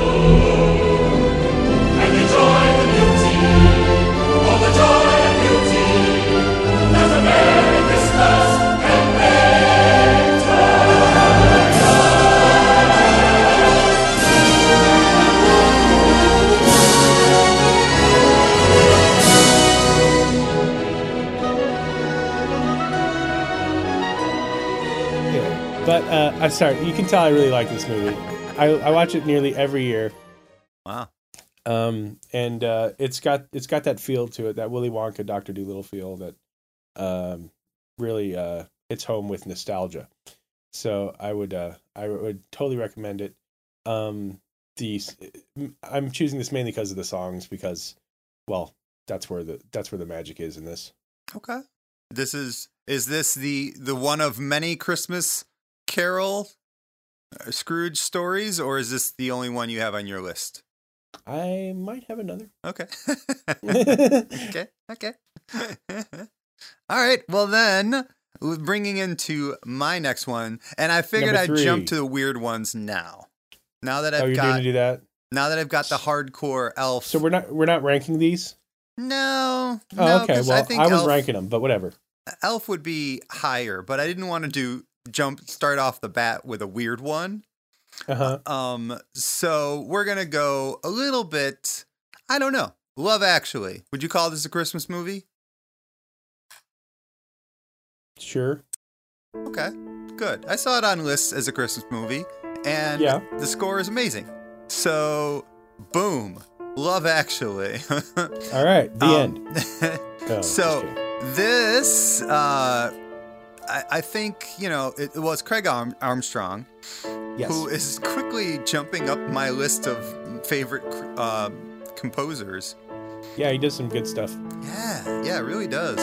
[SPEAKER 3] And enjoy the beauty, all the joy and beauty, that a Merry Christmas can bring to
[SPEAKER 1] But I'm sorry, you can tell I really like this movie. I watch it nearly every year.
[SPEAKER 2] Wow.
[SPEAKER 1] And it's got that feel to it, that Willy Wonka, Dr. Dolittle feel that really hits home with nostalgia. So I would totally recommend it. I'm choosing this mainly because of the songs, because, well, that's where the magic is in this.
[SPEAKER 2] Okay. Is this the one of many Christmas Carol Scrooge stories, or is this the only one you have on your list?
[SPEAKER 1] I might have another.
[SPEAKER 2] Okay. Okay. All right. Well, then, bringing into my next one, and I figured I'd jump to the weird ones now. Now that I've
[SPEAKER 1] going to do that?
[SPEAKER 2] Now that I've got the hardcore elf.
[SPEAKER 1] So we're not ranking these?
[SPEAKER 2] No.
[SPEAKER 1] Oh, okay. Well, I was
[SPEAKER 2] elf,
[SPEAKER 1] ranking them, but whatever.
[SPEAKER 2] Elf would be higher, but I didn't want to start off the bat with a weird one.
[SPEAKER 1] Uh-huh.
[SPEAKER 2] So we're gonna go a little bit, I don't know. Love Actually. Would you call this a Christmas movie?
[SPEAKER 1] Sure.
[SPEAKER 2] Okay. Good. I saw it on lists as a Christmas movie, and
[SPEAKER 1] Yeah.
[SPEAKER 2] the score is amazing. So, boom. Love Actually.
[SPEAKER 1] All right, the end. Oh,
[SPEAKER 2] So,
[SPEAKER 1] just kidding.
[SPEAKER 2] this, I think, it was Craig Armstrong,
[SPEAKER 1] Yes.
[SPEAKER 2] who is quickly jumping up my list of favorite composers.
[SPEAKER 1] Yeah, he does some good stuff.
[SPEAKER 2] Yeah, it really does.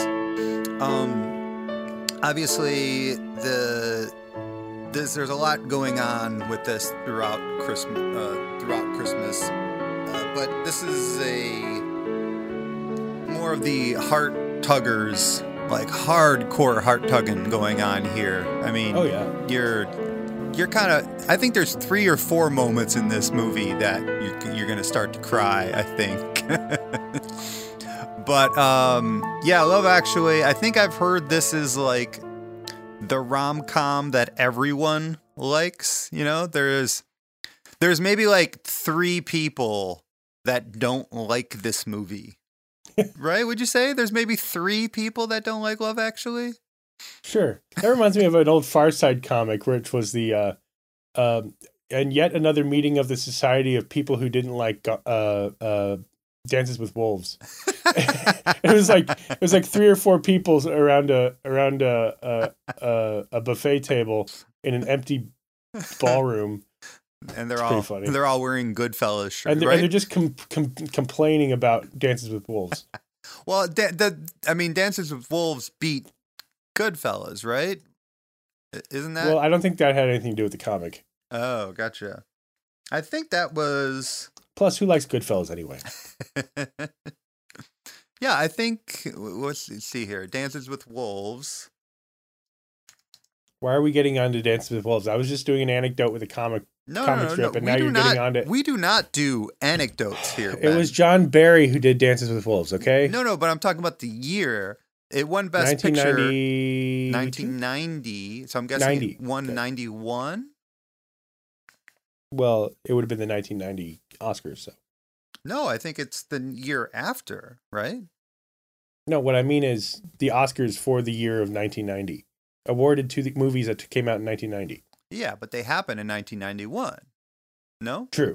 [SPEAKER 2] Obviously, there's a lot going on with this throughout Christmas, but this is more of the heart tuggers, like hardcore heart tugging going on here. I mean,
[SPEAKER 1] Oh yeah.
[SPEAKER 2] you're kind of. I think there's 3 or 4 moments in this movie that you're gonna start to cry. I think. But yeah, Love Actually. I think I've heard this is like the rom-com that everyone likes. There's maybe like 3 people that don't like this movie. Right? Would you say there's maybe 3 people that don't like Love Actually?
[SPEAKER 1] Sure. That reminds me of an old Far Side comic, which was the and yet another meeting of the Society of People Who Didn't Like Dances with Wolves. it was like 3 or 4 people around a buffet table in an empty ballroom,
[SPEAKER 2] And
[SPEAKER 1] It's pretty funny.
[SPEAKER 2] they're all wearing Goodfellas shirts,
[SPEAKER 1] and they're,
[SPEAKER 2] right?
[SPEAKER 1] and they're just complaining about Dances with Wolves.
[SPEAKER 2] Well, Dances with Wolves beat Goodfellas, right? Isn't that?
[SPEAKER 1] Well, I don't think that had anything to do with the comic.
[SPEAKER 2] Oh, gotcha. I think that was.
[SPEAKER 1] Plus, who likes Goodfellas anyway?
[SPEAKER 2] Yeah, I think. Let's see here. Dances with Wolves.
[SPEAKER 1] Why are we getting on to Dances with Wolves? I was just doing an anecdote with a comic strip, and now you're getting on to.
[SPEAKER 2] We do not do anecdotes here.
[SPEAKER 1] It was John Barry who did Dances with Wolves. Okay.
[SPEAKER 2] No, but I'm talking about the year. It won Best Picture
[SPEAKER 1] 1990.
[SPEAKER 2] 1990. So I'm guessing
[SPEAKER 1] 90.
[SPEAKER 2] it won 91.
[SPEAKER 1] Well, it would have been the 1990 Oscars. So
[SPEAKER 2] No, I think it's the year after, right?
[SPEAKER 1] no, what I mean is the Oscars for the year of 1990, awarded to the movies that came out in 1990.
[SPEAKER 2] Yeah, but they happened in 1991. No?
[SPEAKER 1] True.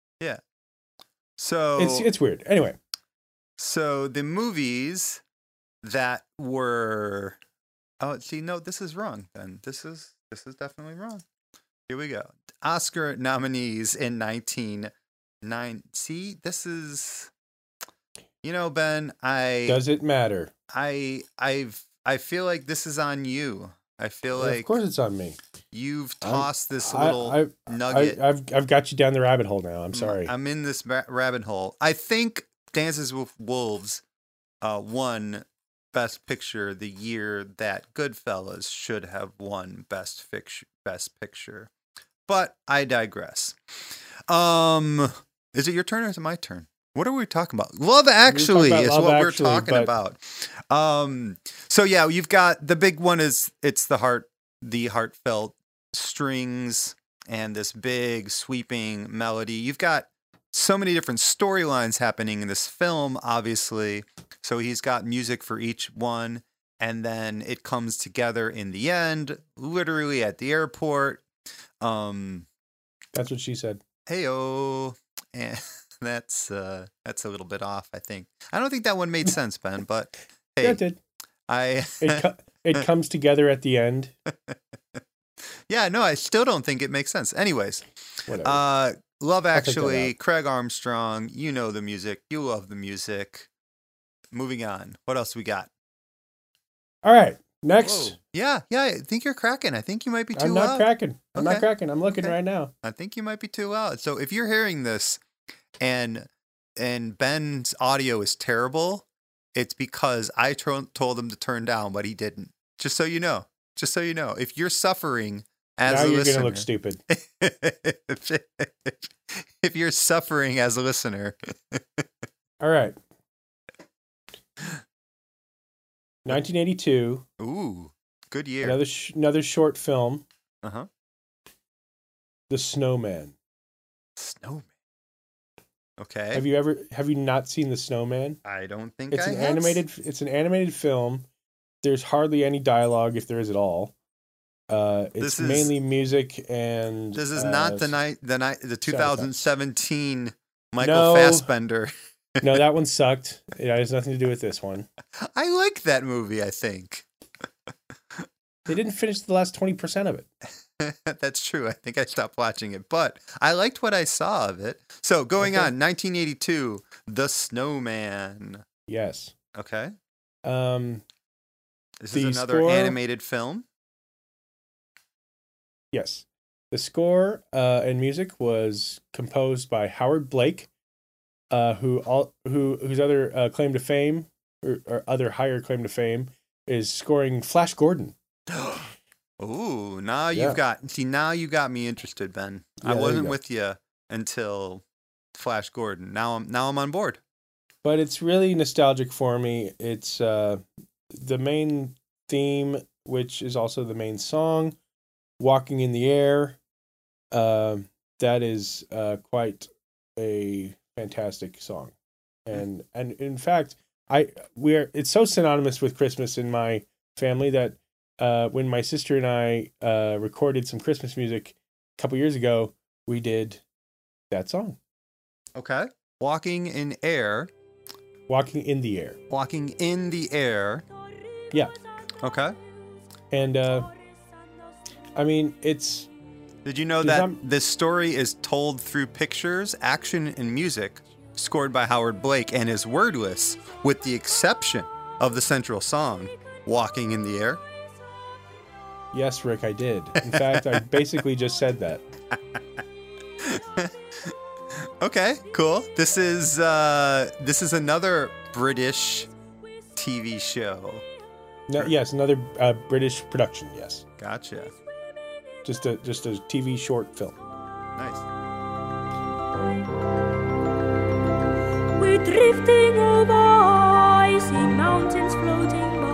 [SPEAKER 2] So
[SPEAKER 1] It's weird. Anyway,
[SPEAKER 2] so the movies that were no, this is wrong then. This is definitely wrong. Here we go. Oscar nominees in 1990. See, this is Ben,
[SPEAKER 1] does it matter?
[SPEAKER 2] I feel like this is on you. I feel
[SPEAKER 1] Well,
[SPEAKER 2] like
[SPEAKER 1] of course, it's on me.
[SPEAKER 2] you've tossed this
[SPEAKER 1] I-
[SPEAKER 2] little nugget.
[SPEAKER 1] I've got you down the rabbit hole now. I'm sorry.
[SPEAKER 2] I'm in this rabbit hole. I think Dances with Wolves won Best Picture the year that Goodfellas should have won Best Picture. But I digress. Is it your turn or is it my turn? What are we talking about? Love Actually
[SPEAKER 1] about
[SPEAKER 2] is
[SPEAKER 1] Love
[SPEAKER 2] what we're
[SPEAKER 1] Actually,
[SPEAKER 2] talking
[SPEAKER 1] but-
[SPEAKER 2] about. So yeah, you've got the big one it's the heartfelt strings and this big sweeping melody. You've got so many different storylines happening in this film, obviously. So he's got music for each one, and then it comes together in the end, literally at the airport.
[SPEAKER 1] That's what she said.
[SPEAKER 2] Heyo, and that's a little bit off. I think. I don't think that one made sense, Ben. But hey,
[SPEAKER 1] Yeah, it did. It comes together at the end.
[SPEAKER 2] Yeah, no, I still don't think it makes sense. Anyways,
[SPEAKER 1] Whatever.
[SPEAKER 2] Love
[SPEAKER 1] take that
[SPEAKER 2] Actually,
[SPEAKER 1] out.
[SPEAKER 2] Craig Armstrong. You know the music. You love the music. Moving on. What else we got?
[SPEAKER 1] All right. Next.
[SPEAKER 2] Whoa. Yeah. I think you're cracking. I think you might be too
[SPEAKER 1] I'm
[SPEAKER 2] loud.
[SPEAKER 1] not cracking. I'm
[SPEAKER 2] Okay.
[SPEAKER 1] not cracking. I'm looking
[SPEAKER 2] Okay.
[SPEAKER 1] right now.
[SPEAKER 2] I think you might be too loud. So if you're hearing this and Ben's audio is terrible, it's because I told him to turn down, but he didn't. Just so you know. If you're suffering as
[SPEAKER 1] Now
[SPEAKER 2] a
[SPEAKER 1] you're
[SPEAKER 2] listener,
[SPEAKER 1] gonna look stupid.
[SPEAKER 2] if you're suffering as a listener,
[SPEAKER 1] All right. 1982.
[SPEAKER 2] ooh, good year.
[SPEAKER 1] Another short film,
[SPEAKER 2] Uh-huh.
[SPEAKER 1] The Snowman.
[SPEAKER 2] Snowman. Okay.
[SPEAKER 1] Have you not seen The Snowman?
[SPEAKER 2] I don't think
[SPEAKER 1] It's
[SPEAKER 2] I
[SPEAKER 1] an
[SPEAKER 2] have.
[SPEAKER 1] animated film. There's hardly any dialogue, if there is at all. It's mainly music and.
[SPEAKER 2] This is not the 2017 Michael
[SPEAKER 1] No.
[SPEAKER 2] Fassbender.
[SPEAKER 1] No, that one sucked. It has nothing to do with this one.
[SPEAKER 2] I like that movie, I think.
[SPEAKER 1] They didn't finish the last 20% of it.
[SPEAKER 2] That's true. I think I stopped watching it, but I liked what I saw of it. So going on, 1982, The Snowman.
[SPEAKER 1] Yes.
[SPEAKER 2] Okay. This
[SPEAKER 1] The
[SPEAKER 2] is another
[SPEAKER 1] score-
[SPEAKER 2] animated film.
[SPEAKER 1] Yes. The score and music was composed by Howard Blake, whose other claim to fame or other higher claim to fame is scoring Flash Gordon.
[SPEAKER 2] Ooh, now
[SPEAKER 1] Yeah.
[SPEAKER 2] now you got me interested, Ben.
[SPEAKER 1] Yeah,
[SPEAKER 2] I
[SPEAKER 1] there you
[SPEAKER 2] wasn't
[SPEAKER 1] go.
[SPEAKER 2] with you until Flash Gordon. Now I'm on board.
[SPEAKER 1] But it's really nostalgic for me. It's the main theme, which is also the main song, "Walking in the Air." That is quite a fantastic song, and in fact, it's so synonymous with Christmas in my family that when my sister and I recorded some Christmas music a couple years ago, we did that song,
[SPEAKER 2] Okay. Walking in Air.
[SPEAKER 1] "Walking in the Air."
[SPEAKER 2] Walking in the Air.
[SPEAKER 1] Yeah,
[SPEAKER 2] Okay.
[SPEAKER 1] and I mean it's.
[SPEAKER 2] Did you know that this story is told through pictures, action, and music, scored by Howard Blake, and is wordless, with the exception of the central song, "Walking in the Air"?
[SPEAKER 1] Yes, Rick, I did. In fact, I basically just said that.
[SPEAKER 2] Okay, cool. This is another British TV show.
[SPEAKER 1] No, yes, another British production. Yes,
[SPEAKER 2] Gotcha.
[SPEAKER 1] just a TV short film.
[SPEAKER 2] Nice.
[SPEAKER 4] We're drifting over icy mountains floating by.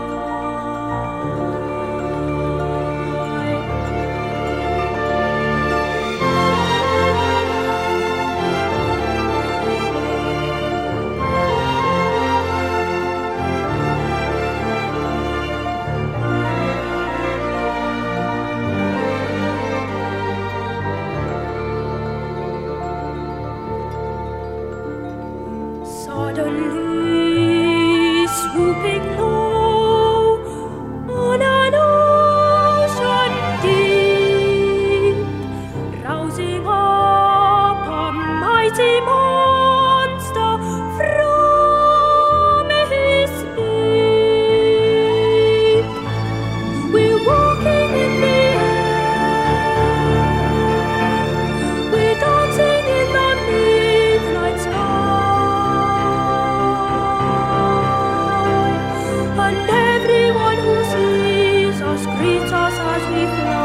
[SPEAKER 4] Suddenly swooping low on an ocean deep, rousing up a mighty monster from his sleep. We're walking in the air, we're dancing in the midnight sky. And everyone who sees us greets us as we fly.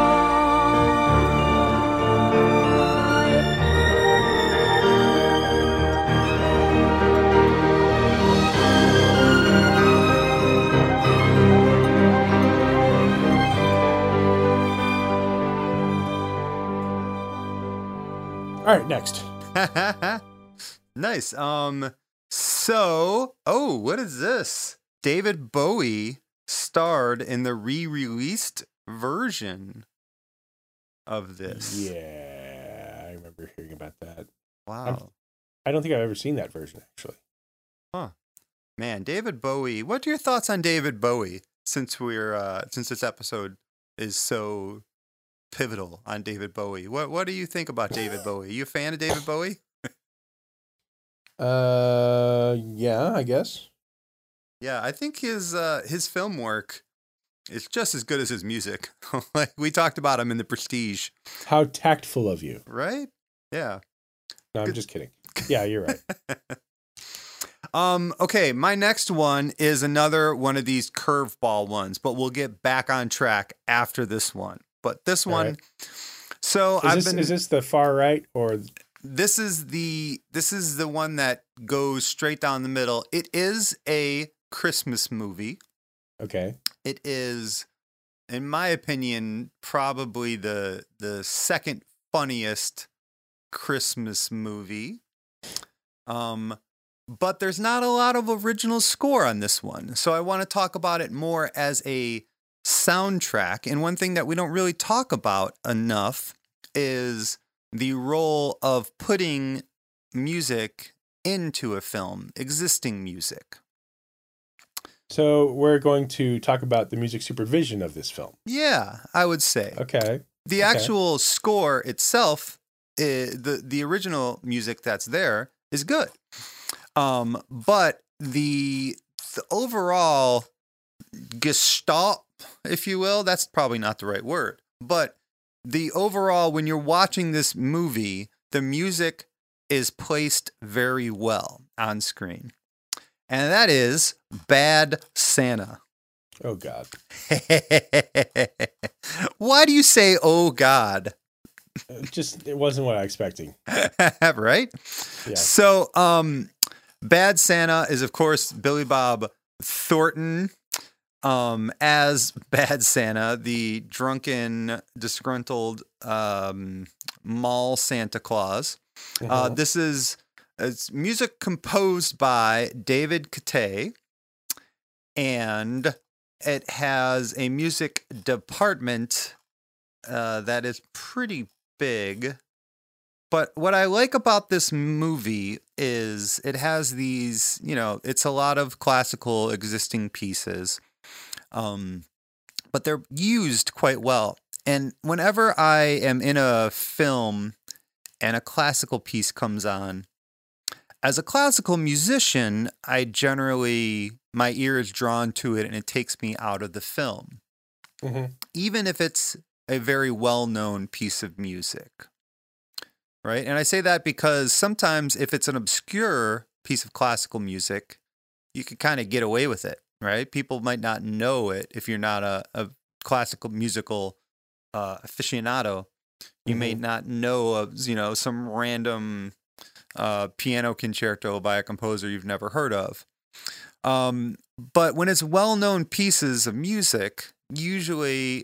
[SPEAKER 1] All right, next.
[SPEAKER 2] Nice. What is this? David Bowie starred in the re-released version of this.
[SPEAKER 1] Yeah, I remember hearing about that.
[SPEAKER 2] Wow.
[SPEAKER 1] I don't think I've ever seen that version actually.
[SPEAKER 2] Huh. Man, David Bowie. What are your thoughts on David Bowie? Since this episode is so pivotal on David Bowie. What do you think about David Bowie? You a fan of David Bowie?
[SPEAKER 1] Yeah, I guess.
[SPEAKER 2] Yeah, I think his film work is just as good as his music. Like we talked about him in The Prestige,
[SPEAKER 1] How tactful of you.
[SPEAKER 2] right? Yeah.
[SPEAKER 1] No, I'm just kidding. Yeah, you're right.
[SPEAKER 2] Okay, my next one is another one of these curveball ones, but we'll get back on track after this one. But this
[SPEAKER 1] All
[SPEAKER 2] one,
[SPEAKER 1] right.
[SPEAKER 2] so
[SPEAKER 1] Is this the far right or
[SPEAKER 2] this is the one that goes straight down the middle. It is a Christmas movie.
[SPEAKER 1] okay?
[SPEAKER 2] It is, in my opinion, probably the second funniest Christmas movie. But there's not a lot of original score on this one. So I want to talk about it more as a soundtrack. And one thing that we don't really talk about enough is the role of putting music into a film, existing music.
[SPEAKER 1] So we're going to talk about the music supervision of this film.
[SPEAKER 2] Yeah, I would say.
[SPEAKER 1] Okay.
[SPEAKER 2] The actual score itself, the original music that's there is good. But the overall gestalt, if you will, that's probably not the right word. But the overall, when you're watching this movie, the music is placed very well on screen. And that is Bad Santa.
[SPEAKER 1] Oh, God.
[SPEAKER 2] Why do you say, oh, God?
[SPEAKER 1] It wasn't what I was expecting.
[SPEAKER 2] Right?
[SPEAKER 1] Yeah.
[SPEAKER 2] So, Bad Santa is, of course, Billy Bob Thornton as Bad Santa, the drunken, disgruntled mall Santa Claus. This is it's music composed by David Catay, and it has a music department that is pretty big. But what I like about this movie is it has these, it's a lot of classical existing pieces, but they're used quite well. And whenever I am in a film and a classical piece comes on, as a classical musician, my ear is drawn to it and it takes me out of the film, even if it's a very well-known piece of music. Right. And I say that because sometimes if it's an obscure piece of classical music, you could kind of get away with it. Right. People might not know it if you're not a classical musical aficionado. You may not know of, some random piano concerto by a composer you've never heard of. But when it's well-known pieces of music, usually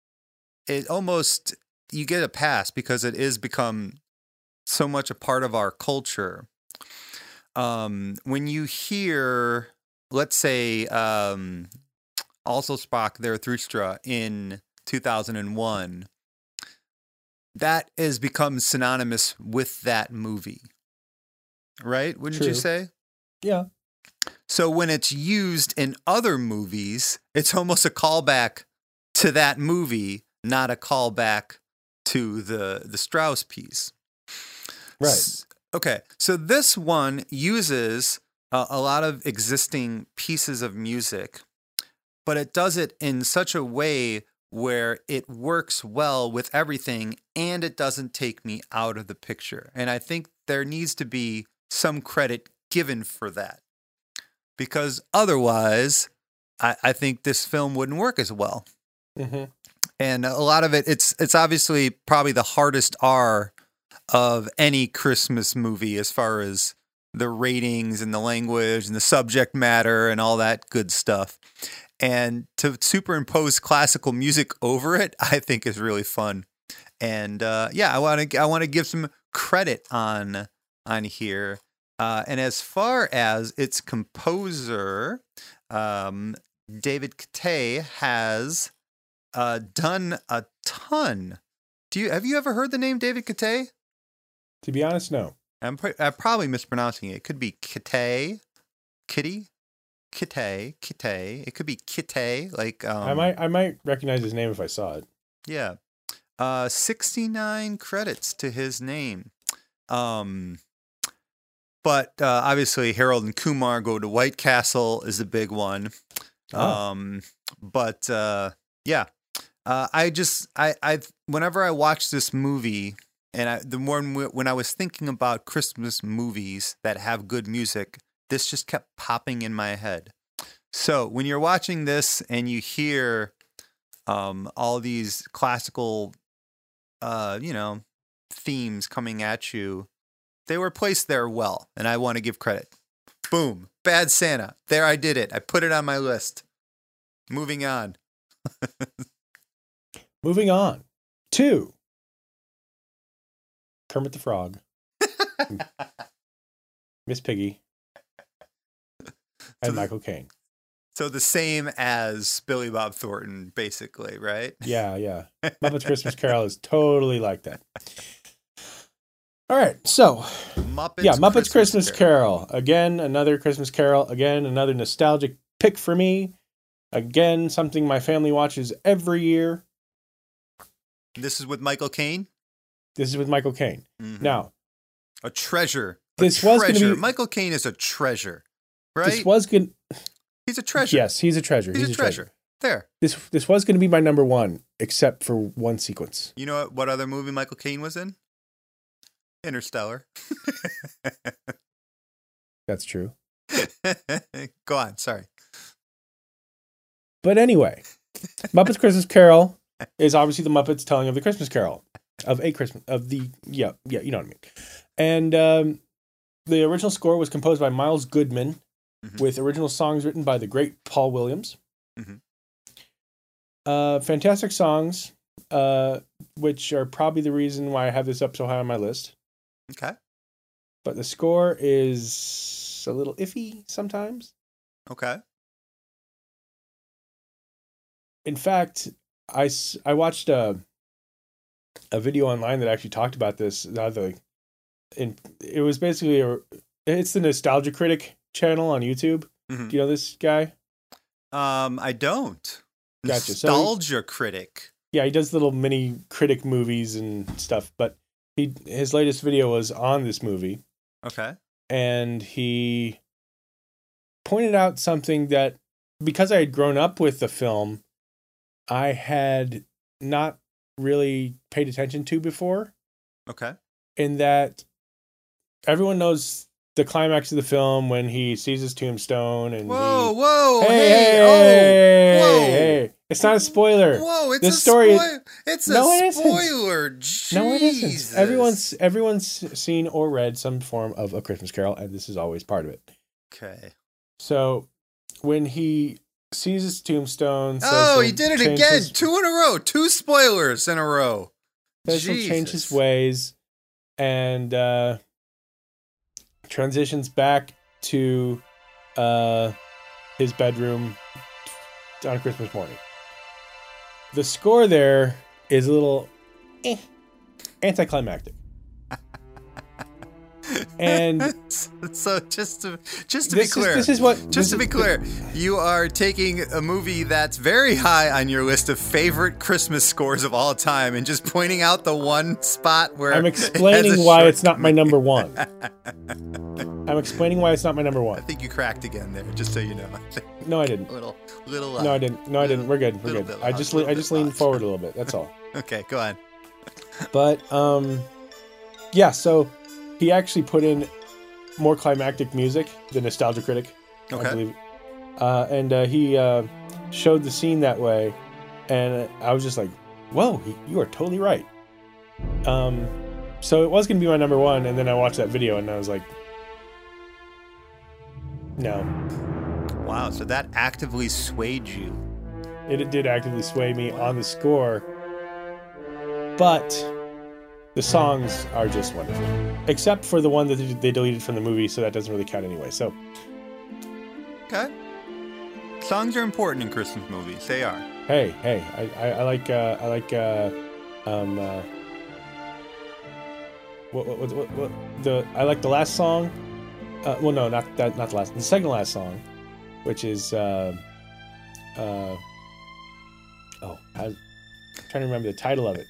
[SPEAKER 2] you get a pass because it is become so much a part of our culture. When you hear, let's say, Also Sprach Zarathustra in 2001, that has become synonymous with that movie. Right? Wouldn't you say?
[SPEAKER 1] Yeah.
[SPEAKER 2] So when it's used in other movies, it's almost a callback to that movie, not a callback to the Strauss piece.
[SPEAKER 1] Right.
[SPEAKER 2] Okay. So this one uses a lot of existing pieces of music, but it does it in such a way where it works well with everything and it doesn't take me out of the picture. And I think there needs to be some credit given for that, because otherwise I think this film wouldn't work as well. And a lot of it's obviously probably the hardest R of any Christmas movie as far as the ratings and the language and the subject matter and all that good stuff. And to superimpose classical music over it, I think is really fun. And I want to give some credit on here. And as far as its composer, David Catay has done a ton. Have you ever heard the name David Catay?
[SPEAKER 1] To be honest, no.
[SPEAKER 2] I'm probably mispronouncing it. It could be Catay, Kitty. It could be Kitay. Like
[SPEAKER 1] I might recognize his name if I saw it.
[SPEAKER 2] Yeah. 69 credits to his name. But obviously Harold and Kumar Go to White Castle is a big one.
[SPEAKER 1] Oh.
[SPEAKER 2] I whenever I watch this movie, and when I was thinking about Christmas movies that have good music, this just kept popping in my head. So when you're watching this and you hear all these classical, themes coming at you, they were placed there well, and I want to give credit. Boom. Bad Santa. There, I did it. I put it on my list. Moving on.
[SPEAKER 1] Moving on to Kermit the Frog, Miss Piggy, and Michael Caine.
[SPEAKER 2] So the same as Billy Bob Thornton, basically, right?
[SPEAKER 1] Yeah, yeah. Muppets Christmas Carol is totally like that. All right, so Muppets Christmas Carol. Again, another Christmas Carol. Again, another nostalgic pick for me. Again, something my family watches every year.
[SPEAKER 2] This is with Michael Caine?
[SPEAKER 1] This is with Michael Caine.
[SPEAKER 2] Mm-hmm.
[SPEAKER 1] Now,
[SPEAKER 2] a treasure.
[SPEAKER 1] Was going to be...
[SPEAKER 2] Michael Caine is a treasure, right?
[SPEAKER 1] This was going.
[SPEAKER 2] He's a treasure.
[SPEAKER 1] Yes, he's a treasure.
[SPEAKER 2] He's a treasure. There.
[SPEAKER 1] This was going to be my number one, except for one sequence.
[SPEAKER 2] You know what other movie Michael Caine was in? Interstellar.
[SPEAKER 1] That's true.
[SPEAKER 2] Go on. Sorry.
[SPEAKER 1] But anyway, Muppets Christmas Carol is obviously the Muppets telling of the Christmas Carol you know what I mean. And the original score was composed by Miles Goodman, with original songs written by the great Paul Williams. Fantastic songs, which are probably the reason why I have this up so high on my list.
[SPEAKER 2] Okay.
[SPEAKER 1] But the score is a little iffy sometimes.
[SPEAKER 2] Okay.
[SPEAKER 1] In fact, I watched a video online that actually talked about this. It was basically it's the Nostalgia Critic channel on YouTube. Do you know this guy?
[SPEAKER 2] I don't.
[SPEAKER 1] Gotcha.
[SPEAKER 2] Nostalgia Critic.
[SPEAKER 1] Yeah, he does little mini critic movies and stuff. But his latest video was on this movie.
[SPEAKER 2] Okay.
[SPEAKER 1] And he pointed out something that, because I had grown up with the film, I had not really paid attention to before.
[SPEAKER 2] Okay.
[SPEAKER 1] In that everyone knows the climax of the film when he sees his tombstone and hey, it's not a spoiler.
[SPEAKER 2] Whoa, it's
[SPEAKER 1] the
[SPEAKER 2] a
[SPEAKER 1] story.
[SPEAKER 2] It's
[SPEAKER 1] no,
[SPEAKER 2] a
[SPEAKER 1] it
[SPEAKER 2] spoiler.
[SPEAKER 1] No, it isn't. Everyone's seen or read some form of A Christmas Carol, and this is always part of it.
[SPEAKER 2] Okay.
[SPEAKER 1] So when he sees his tombstone,
[SPEAKER 2] he did it again. 2 in a row. 2 spoilers in a row.
[SPEAKER 1] Says he'll change his ways, and transitions back to his bedroom on Christmas morning. The score there is a little anticlimactic. And
[SPEAKER 2] so just to be clear, to be clear, you are taking a movie that's very high on your list of favorite Christmas scores of all time and just pointing out the one spot where
[SPEAKER 1] I'm explaining why it's not my number one. I'm explaining why it's not my number one.
[SPEAKER 2] I think you cracked again there, just so you know.
[SPEAKER 1] No, I didn't.
[SPEAKER 2] Little.
[SPEAKER 1] No, I didn't. No, I didn't. We're good. We're good. I just leaned forward a little bit. That's all.
[SPEAKER 2] Okay, go on.
[SPEAKER 1] But yeah. So he actually put in more climactic music, the Nostalgia Critic,
[SPEAKER 2] okay.
[SPEAKER 1] I believe, and he showed the scene that way, and I was just like, "Whoa, you are totally right." So it was going to be my number one, and then I watched that video, and I was like, "No."
[SPEAKER 2] Wow, so that actively swayed you.
[SPEAKER 1] It did actively sway me on the score, but the songs are just wonderful. Except for the one that they deleted from the movie, so that doesn't really count anyway. So,
[SPEAKER 2] okay. Songs are important in Christmas movies. They are.
[SPEAKER 1] Hey, I like I like the last song. Well, no, not the last. The second last song, which is I'm trying to remember the title of it.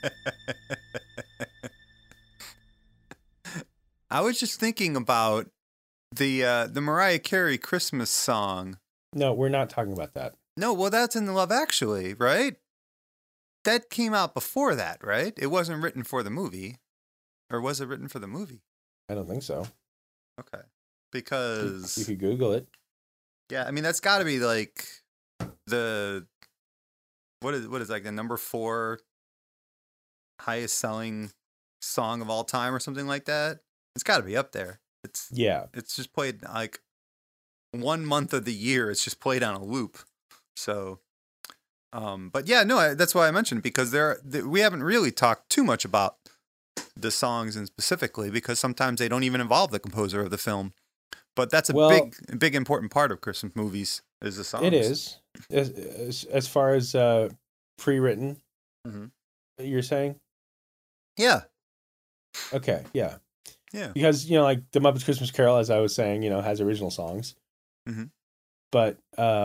[SPEAKER 2] I was just thinking about the Mariah Carey Christmas song.
[SPEAKER 1] No, we're not talking about that.
[SPEAKER 2] No, well, that's in the Love Actually, right? That came out before that, right? It wasn't written for the movie. Or was it written for the movie?
[SPEAKER 1] I don't think so.
[SPEAKER 2] Okay. Because
[SPEAKER 1] you could Google it.
[SPEAKER 2] Yeah, I mean that's got to be like the what is like the number 4 highest selling song of all time or something like that. It's got to be up there. It's just played like 1 month of the year. It's just played on a loop. So, but yeah, no, that's why I mentioned because we haven't really talked too much about the songs and specifically because sometimes they don't even involve the composer of the film. But that's a
[SPEAKER 1] Well-
[SPEAKER 2] big important part of Christmas movies is the songs.
[SPEAKER 1] It is as far as pre-written.
[SPEAKER 2] Mhm.
[SPEAKER 1] You're saying?
[SPEAKER 2] Yeah.
[SPEAKER 1] Okay, yeah.
[SPEAKER 2] Yeah.
[SPEAKER 1] Because like the Muppets Christmas Carol, as I was saying, has original songs.
[SPEAKER 2] Mhm.
[SPEAKER 1] But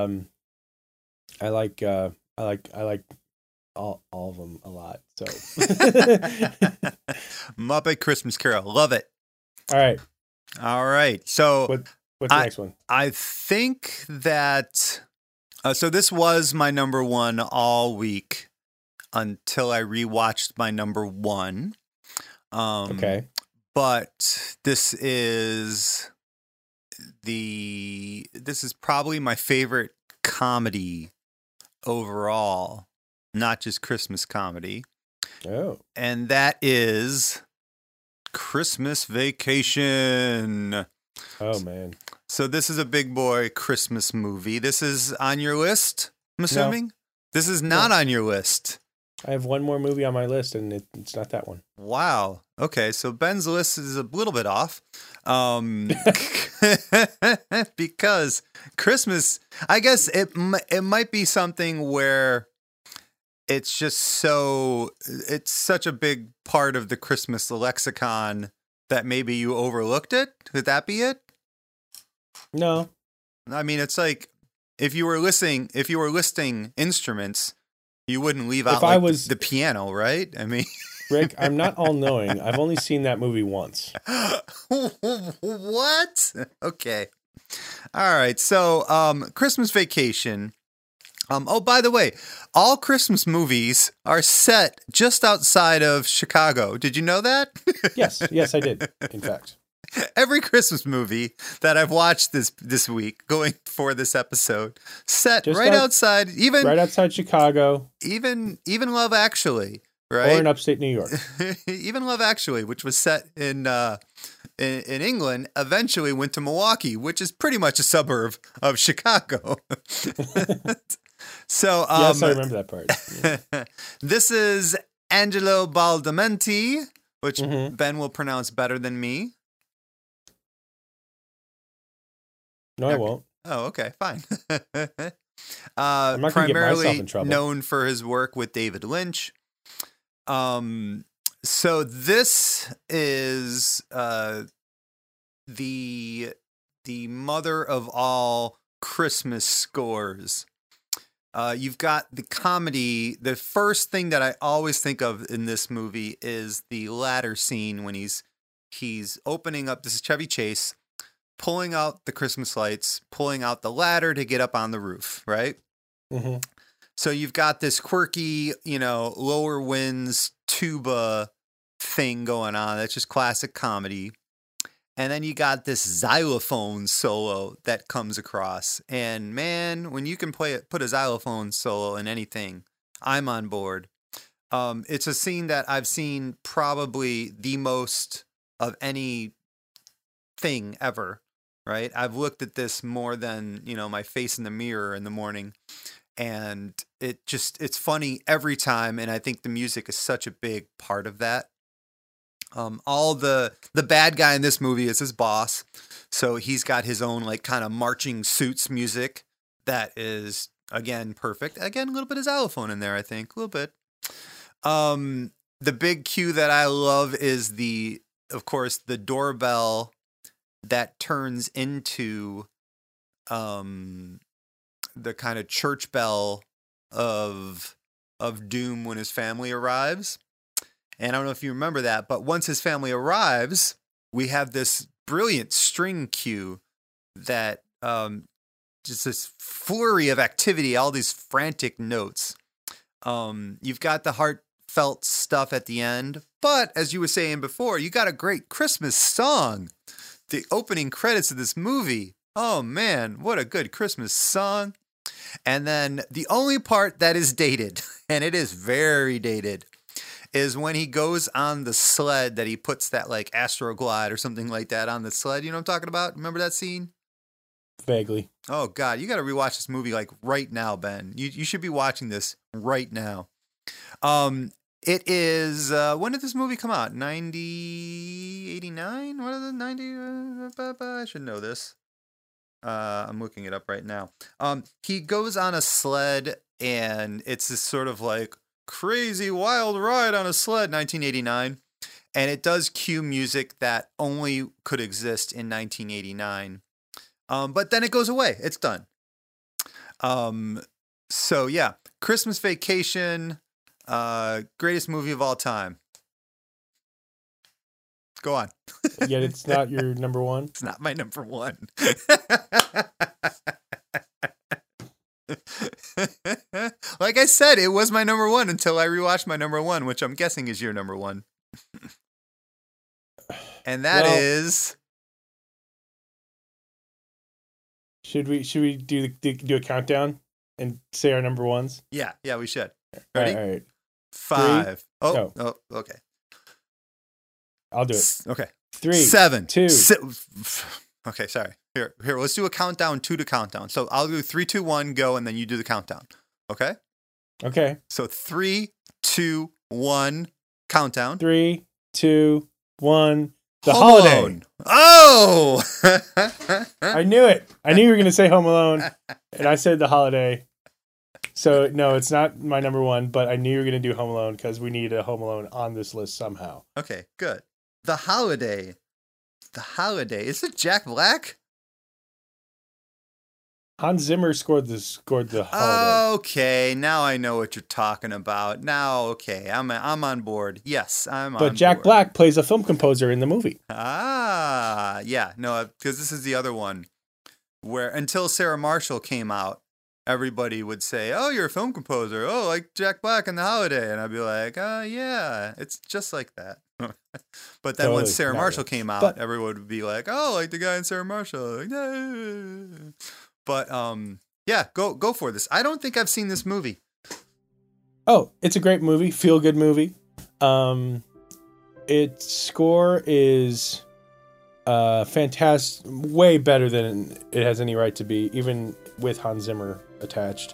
[SPEAKER 1] I like all of them a lot. So
[SPEAKER 2] Muppet Christmas Carol. Love it.
[SPEAKER 1] all right,
[SPEAKER 2] All right. So
[SPEAKER 1] what's the next one?
[SPEAKER 2] I think that so this was my number one all week until I rewatched my number one.
[SPEAKER 1] Okay.
[SPEAKER 2] But this is probably my favorite comedy overall, not just Christmas comedy.
[SPEAKER 1] Oh,
[SPEAKER 2] And that is Christmas Vacation.
[SPEAKER 1] oh man.
[SPEAKER 2] So this is a big boy Christmas movie. This is on your list, I'm assuming? This is not on your list.
[SPEAKER 1] I have one more movie on my list, and it's not that one.
[SPEAKER 2] Wow. Okay, so Ben's list is a little bit off. Because Christmas, I guess it might be something where it's such a big part of the Christmas lexicon that maybe you overlooked it. Could that be it?
[SPEAKER 1] No.
[SPEAKER 2] I mean, it's like if you were listing instruments, you wouldn't leave out the piano, right? I mean,
[SPEAKER 1] Rick, I'm not all knowing. I've only seen that movie once.
[SPEAKER 2] What? Okay. All right. So, Christmas Vacation. Oh, by the way, all Christmas movies are set just outside of Chicago. Did you know that?
[SPEAKER 1] Yes, I did. In fact,
[SPEAKER 2] Every Christmas movie that I've watched this week, going for this episode, set
[SPEAKER 1] Just
[SPEAKER 2] right outside,
[SPEAKER 1] right outside Chicago,
[SPEAKER 2] even Love Actually, right?
[SPEAKER 1] or in upstate New York.
[SPEAKER 2] Even Love Actually, which was set in England, eventually went to Milwaukee, which is pretty much a suburb of Chicago. So,
[SPEAKER 1] Yes, I remember that part. Yeah.
[SPEAKER 2] This is Angelo Baldamenti, which
[SPEAKER 1] Mhm.
[SPEAKER 2] Ben will pronounce better than me.
[SPEAKER 1] No, I won't.
[SPEAKER 2] Oh, okay, fine.
[SPEAKER 1] I'm not gonna get myself
[SPEAKER 2] Primarily
[SPEAKER 1] in trouble.
[SPEAKER 2] known for his work with David Lynch. So this is the mother of all Christmas scores. You've got the comedy. The first thing that I always think of in this movie is the ladder scene when he's opening up. This is Chevy Chase pulling out the Christmas lights, pulling out the ladder to get up on the roof, right?
[SPEAKER 1] Mhm.
[SPEAKER 2] So you've got this quirky, lower winds tuba thing going on. That's just classic comedy. And then you got this xylophone solo that comes across. And man, when you can put a xylophone solo in anything, I'm on board. It's a scene that I've seen probably the most of any thing ever, right? I've looked at this more than, my face in the mirror in the morning. And it's funny every time. And I think the music is such a big part of that. All the bad guy in this movie is his boss. So he's got his own kind of marching suits music that is, again, perfect. Again, a little bit of xylophone in there, I think. A little bit. The big cue that I love is of course, the doorbell that turns into the kind of church bell of doom when his family arrives. And I don't know if you remember that, but once his family arrives, we have this brilliant string cue that just this flurry of activity, all these frantic notes. You've got the heartfelt stuff at the end, but as you were saying before, you got a great Christmas song. The opening credits of this movie. Oh man, what a good Christmas song. And then the only part that is dated, and it is very dated, is when he goes on the sled that he puts that Astroglide or something like that on the sled. You know what I'm talking about? Remember that scene?
[SPEAKER 1] Vaguely.
[SPEAKER 2] Oh God, you got to rewatch this movie right now, Ben. You should be watching this right now. It is, when did this movie come out? 89? What is it? 90? I should know this. I'm looking it up right now. He goes on a sled, and it's this sort of like crazy wild ride on a sled, 1989. And it does cue music that only could exist in 1989. But then it goes away. It's done. So yeah, Christmas Vacation, greatest movie of all time. Go on.
[SPEAKER 1] Yet it's not your number one.
[SPEAKER 2] It's not my number one. Like I said, it was my number one until I rewatched my number one, which I'm guessing is your number one. And that is.
[SPEAKER 1] Should we do a countdown and say our number ones?
[SPEAKER 2] Yeah, we should. Ready?
[SPEAKER 1] All right.
[SPEAKER 2] 5.
[SPEAKER 1] Go.
[SPEAKER 2] Oh, okay.
[SPEAKER 1] I'll do it.
[SPEAKER 2] Okay.
[SPEAKER 1] 3,
[SPEAKER 2] 7,
[SPEAKER 1] 2.
[SPEAKER 2] Okay, sorry. Here. Let's do a countdown, 2 to countdown. So I'll do 3, 2, 1, go, and then you do the countdown. Okay.
[SPEAKER 1] Okay.
[SPEAKER 2] So 3, 2, 1, countdown.
[SPEAKER 1] 3, 2, 1. The
[SPEAKER 2] Home
[SPEAKER 1] Holiday.
[SPEAKER 2] Alone. Oh!
[SPEAKER 1] I knew it. I knew you were going to say Home Alone, and I said The Holiday. So no, it's not my number one, but I knew you were going to do Home Alone because we need a Home Alone on this list somehow.
[SPEAKER 2] Okay, good. The Holiday. Is it Jack Black?
[SPEAKER 1] Hans Zimmer scored the Holiday.
[SPEAKER 2] Okay, now I know what you're talking about. Now, okay, I'm on board. Yes, I'm on board.
[SPEAKER 1] But Jack Black plays a film composer in the movie.
[SPEAKER 2] Ah, yeah, no, because this is the other one where until Sarah Marshall came out, everybody would say, "Oh, you're a film composer. Oh, like Jack Black in The Holiday," and I'd be like, yeah, it's just like that." But then when Sarah Marshall came out, everyone would be like, "Oh, like the guy in Sarah Marshall." Like, nah. But yeah, go for this. I don't think I've seen this movie.
[SPEAKER 1] Oh, it's a great movie, feel good movie. Its score is fantastic, way better than it has any right to be, even with Hans Zimmer attached.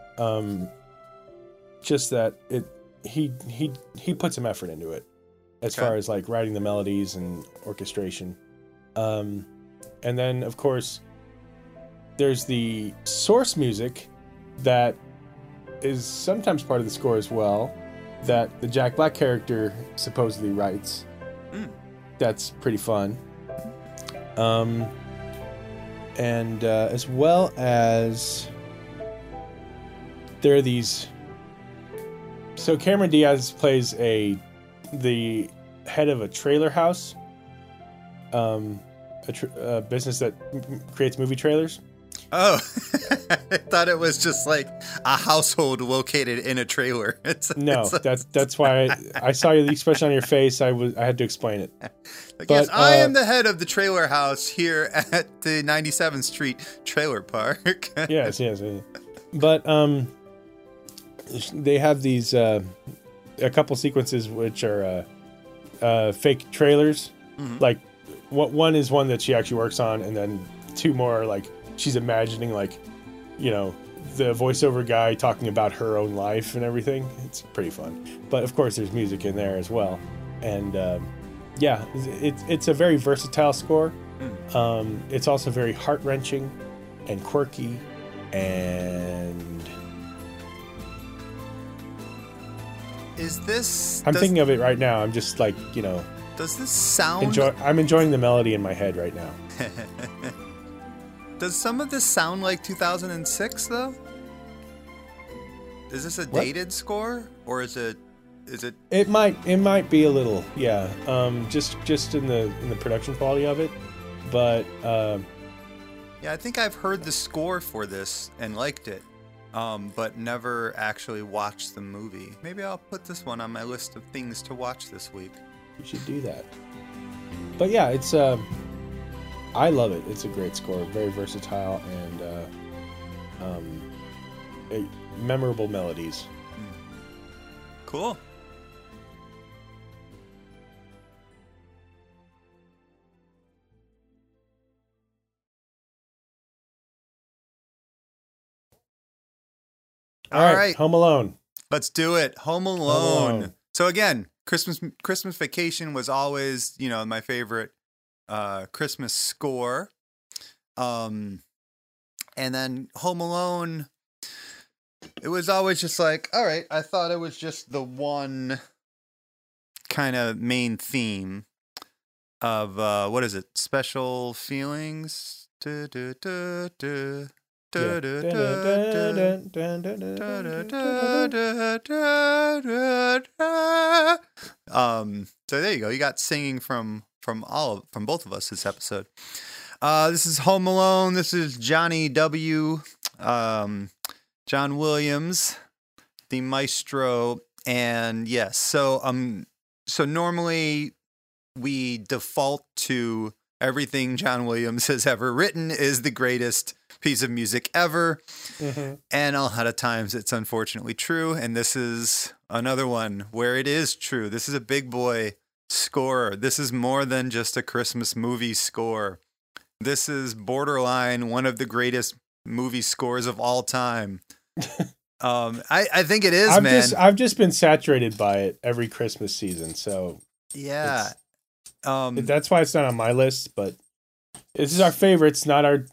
[SPEAKER 1] Just that he put some effort into it, as far as like writing the melodies and orchestration. And then of course there's the source music that is sometimes part of the score as well, that the Jack Black character supposedly writes. That's pretty fun. And as well as there are these. So Cameron Diaz plays the head of a trailer house, a business that creates movie trailers.
[SPEAKER 2] Oh, I thought it was just like a household located in a trailer.
[SPEAKER 1] That's why I saw the expression on your face. I had to explain it.
[SPEAKER 2] Like, yes, I am the head of the trailer house here at the 97th Street Trailer Park.
[SPEAKER 1] yes. But they have these a couple sequences which are fake trailers. Mm-hmm. Like one is one that she actually works on, and then 2 more are like she's imagining, like, you know, the voiceover guy talking about her own life and everything. It's pretty fun. But of course there's music in there as well. And yeah, it's a very versatile score. It's also very heart-wrenching and quirky, and
[SPEAKER 2] is this
[SPEAKER 1] I'm thinking of it right now. I'm just like, you know,
[SPEAKER 2] does this sound
[SPEAKER 1] I'm enjoying the melody in my head right now.
[SPEAKER 2] Does some of this sound like 2006 though? Is this a dated score, or is it? It
[SPEAKER 1] might be a little, yeah. Just in the production quality of it, but
[SPEAKER 2] yeah, I think I've heard the score for this and liked it, but never actually watched the movie. Maybe I'll put this one on my list of things to watch this week.
[SPEAKER 1] You should do that. But yeah, it's I love it. It's a great score, very versatile, and memorable melodies.
[SPEAKER 2] Cool.
[SPEAKER 1] All right, Home Alone.
[SPEAKER 2] Let's do it. Home Alone. So again, Christmas Vacation was always, you know, my favorite Christmas score. And then Home Alone, it was always just like, all right, I thought it was just the one kind of main theme of, what is it? Special Feelings? Du, du, du, du.
[SPEAKER 1] Yeah.
[SPEAKER 2] So there you go. You got singing from both of us this episode. This is Home Alone. This is Johnny W. John Williams, the maestro, and yes. So normally we default to everything John Williams has ever written is the greatest piece of music ever.
[SPEAKER 1] Mm-hmm.
[SPEAKER 2] And a lot of times it's unfortunately true. And this is another one where it is true. This is a big boy score. This is more than just a Christmas movie score. This is borderline one of the greatest movie scores of all time. I think it is,
[SPEAKER 1] I've just been saturated by it every Christmas season. So
[SPEAKER 2] yeah.
[SPEAKER 1] That's why it's not on my list, but this is our favorites, not our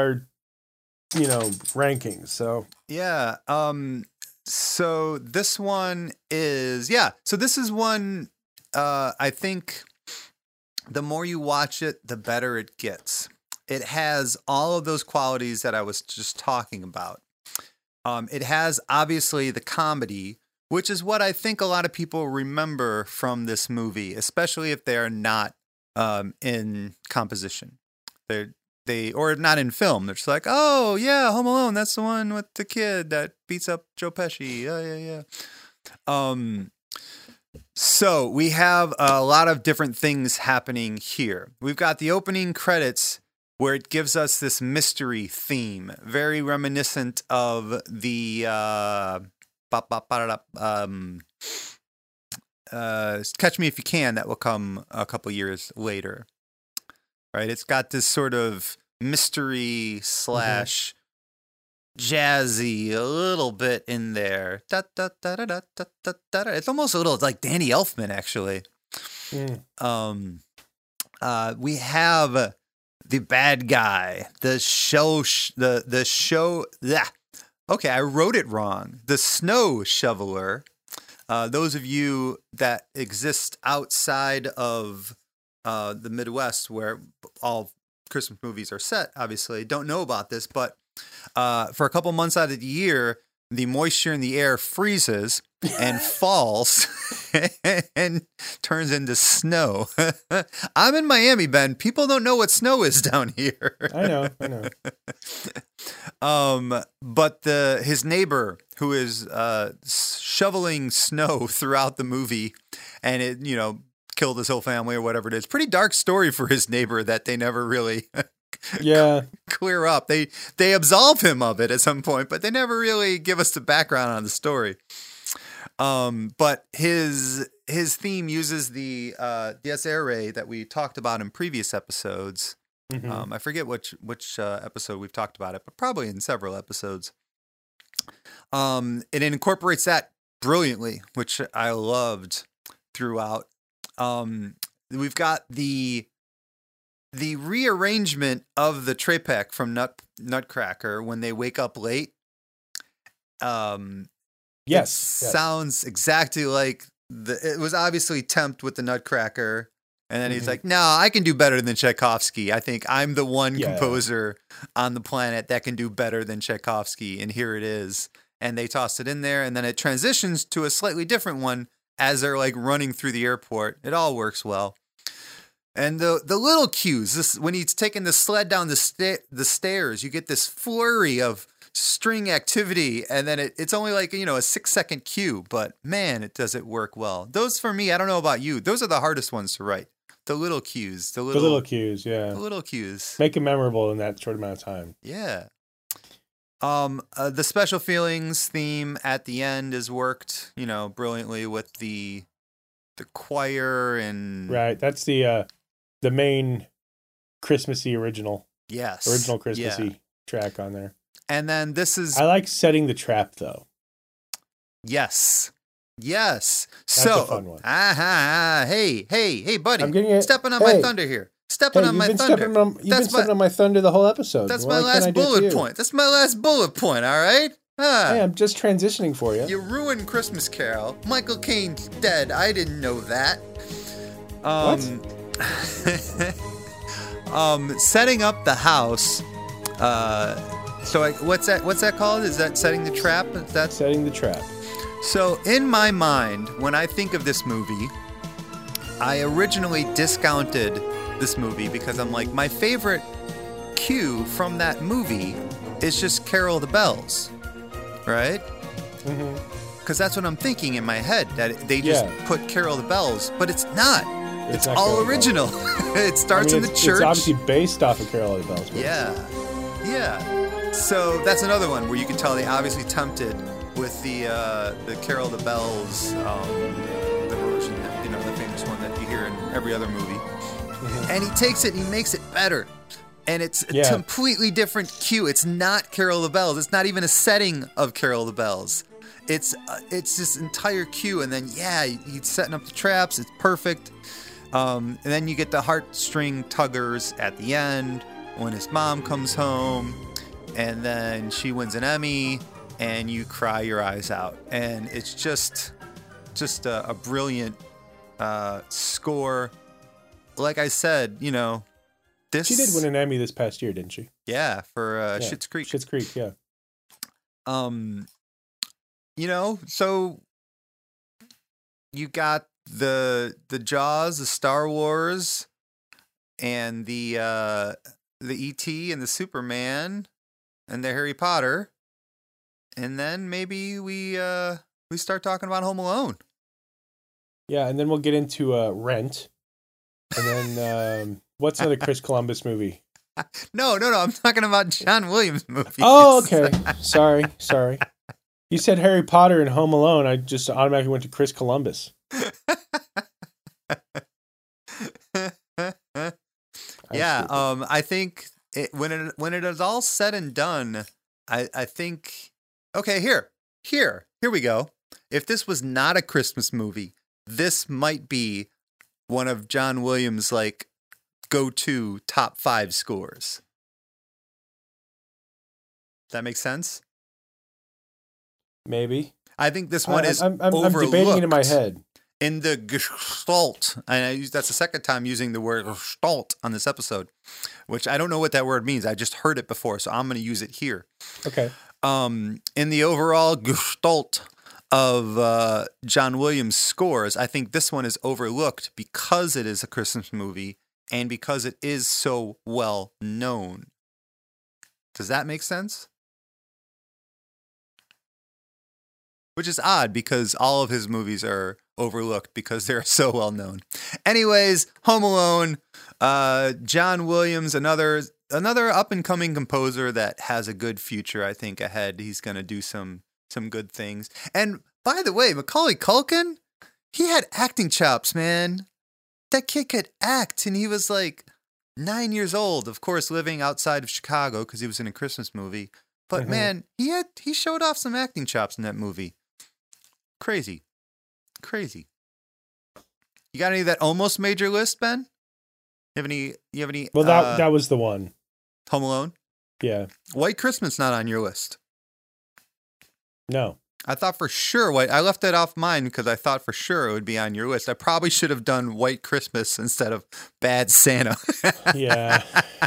[SPEAKER 1] rankings. So
[SPEAKER 2] yeah. So this one is So this is one. I think the more you watch it, the better it gets. It has all of those qualities that I was just talking about. It has obviously the comedy, which is what I think a lot of people remember from this movie, especially if they are not in composition. Or not in film. They're just like, oh yeah, Home Alone. That's the one with the kid that beats up Joe Pesci. Yeah. So we have a lot of different things happening here. We've got the opening credits where it gives us this mystery theme, very reminiscent of the Catch Me If You Can that will come a couple years later. Right? It's got this sort of mystery / jazzy a little bit in there. It's almost a little like Danny Elfman, actually. We have the bad guy, the show. Okay, I wrote it wrong. The snow shoveler. Those of you that exist outside of the Midwest, where all Christmas movies are set, obviously don't know about this, but for a couple months out of the year, the moisture in the air freezes and falls and turns into snow. I'm in Miami, Ben. People don't know what snow is down here.
[SPEAKER 1] I know.
[SPEAKER 2] But his neighbor, who is shoveling snow throughout the movie, and it killed his whole family or whatever it is. Pretty dark story for his neighbor that they never really clear up. They absolve him of it at some point, but they never really give us the background on the story. But his theme uses the Dies Irae that we talked about in previous episodes.
[SPEAKER 1] Mm-hmm.
[SPEAKER 2] I forget which episode we've talked about it, but probably in several episodes. It incorporates that brilliantly, which I loved throughout. We've got the rearrangement of the Trepek from Nutcracker when they wake up late.
[SPEAKER 1] Yes.
[SPEAKER 2] Sounds exactly like it was obviously Tempt with the Nutcracker. And then he's like, no, I can do better than Tchaikovsky. I think I'm the one composer on the planet that can do better than Tchaikovsky. And here it is. And they tossed it in there. And then it transitions to a slightly different one as they're like running through the airport. It all works well. And the little cues, when he's taking the sled down the stairs, you get this flurry of string activity, and then it's only like a 6-second cue, but man, does it work well. Those, for me, I don't know about you, those are the hardest ones to write. The little cues, the little
[SPEAKER 1] cues, yeah.
[SPEAKER 2] The little cues.
[SPEAKER 1] Make it memorable in that short amount of time.
[SPEAKER 2] Yeah. The Special Feelings theme at the end is worked, brilliantly with the choir and
[SPEAKER 1] right. That's the main Christmassy original.
[SPEAKER 2] Yes.
[SPEAKER 1] Original Christmassy track on there.
[SPEAKER 2] And then this is...
[SPEAKER 1] I like Setting the Trap, though.
[SPEAKER 2] Yes.
[SPEAKER 1] That's a fun one.
[SPEAKER 2] Hey, buddy.
[SPEAKER 1] I'm getting it.
[SPEAKER 2] Stepping on my thunder here. stepping
[SPEAKER 1] Hey,
[SPEAKER 2] on
[SPEAKER 1] you've
[SPEAKER 2] my
[SPEAKER 1] been
[SPEAKER 2] thunder.
[SPEAKER 1] you've been stepping on my thunder the whole episode.
[SPEAKER 2] That's
[SPEAKER 1] Why
[SPEAKER 2] my
[SPEAKER 1] can't I
[SPEAKER 2] last
[SPEAKER 1] do it to
[SPEAKER 2] bullet
[SPEAKER 1] you?
[SPEAKER 2] point. That's my last bullet point, all right?
[SPEAKER 1] Hey, I'm just transitioning for you.
[SPEAKER 2] You ruined Christmas Carol. Michael Caine's dead. I didn't know that. Setting up the house. What's that called? Is that setting the trap? That's
[SPEAKER 1] Setting the trap.
[SPEAKER 2] so in my mind, when I think of this movie, I originally discounted this movie because I'm like, my favorite cue from that movie is just Carol of the Bells, right? Because that's what I'm thinking in my head, that they just put Carol of the Bells, but it's not. It's
[SPEAKER 1] not
[SPEAKER 2] all
[SPEAKER 1] Carol of the
[SPEAKER 2] original. It starts in the church.
[SPEAKER 1] It's obviously based off of Carol of the Bells.
[SPEAKER 2] Yeah. So that's another one where you can tell they obviously tempted with the Carol of the Bells, the version, the famous one that you hear in every other movie. And he takes it and he makes it better. And it's a completely different cue. It's not Carol of the Bells. It's not even a setting of Carol of the Bells. It's this entire cue, and then he's setting up the traps. It's perfect. And then you get the heartstring tuggers at the end when his mom comes home, and then she wins an Emmy, and you cry your eyes out. And it's just a brilliant score. Like I said, this.
[SPEAKER 1] She did win an Emmy this past year, didn't she?
[SPEAKER 2] Yeah, for Schitt's Creek.
[SPEAKER 1] Schitt's Creek, yeah.
[SPEAKER 2] So you got the Jaws, the Star Wars, and the E.T. and the Superman and the Harry Potter, and then maybe we start talking about Home Alone.
[SPEAKER 1] Yeah, and then we'll get into Rent, and then what's another Chris Columbus movie?
[SPEAKER 2] No, I'm talking about John Williams movies.
[SPEAKER 1] Oh, okay. Sorry. You said Harry Potter and Home Alone. I just automatically went to Chris Columbus.
[SPEAKER 2] I think when it is all said and done, I think, okay, here we go. If this was not a Christmas movie, this might be one of John Williams' go-to top 5 scores. Does that make sense?
[SPEAKER 1] Maybe.
[SPEAKER 2] I think this one is
[SPEAKER 1] I'm
[SPEAKER 2] overlooked.
[SPEAKER 1] debating it in my head.
[SPEAKER 2] In the gestalt, and that's the second time using the word gestalt on this episode, which I don't know what that word means. I just heard it before, so I'm going to use it here.
[SPEAKER 1] Okay.
[SPEAKER 2] In the overall gestalt of John Williams' scores, I think this one is overlooked because it is a Christmas movie and because it is so well known. Does that make sense? Which is odd because all of his movies are overlooked because they're so well known. Anyways, Home Alone, John Williams, another up and coming composer that has a good future, I think, ahead. He's going to do some good things. And by the way, Macaulay Culkin, he had acting chops, man. That kid could act, and he was 9 years old, of course, living outside of Chicago because he was in a Christmas movie. But man, he showed off some acting chops in that movie. Crazy. You got any of that almost made your list, Ben? You have any?
[SPEAKER 1] Well, that was the one.
[SPEAKER 2] Home Alone?
[SPEAKER 1] Yeah.
[SPEAKER 2] White Christmas not on your list.
[SPEAKER 1] No.
[SPEAKER 2] I thought for sure I left that off mine because I thought for sure it would be on your list. I probably should have done White Christmas instead of Bad Santa.
[SPEAKER 1] Yeah.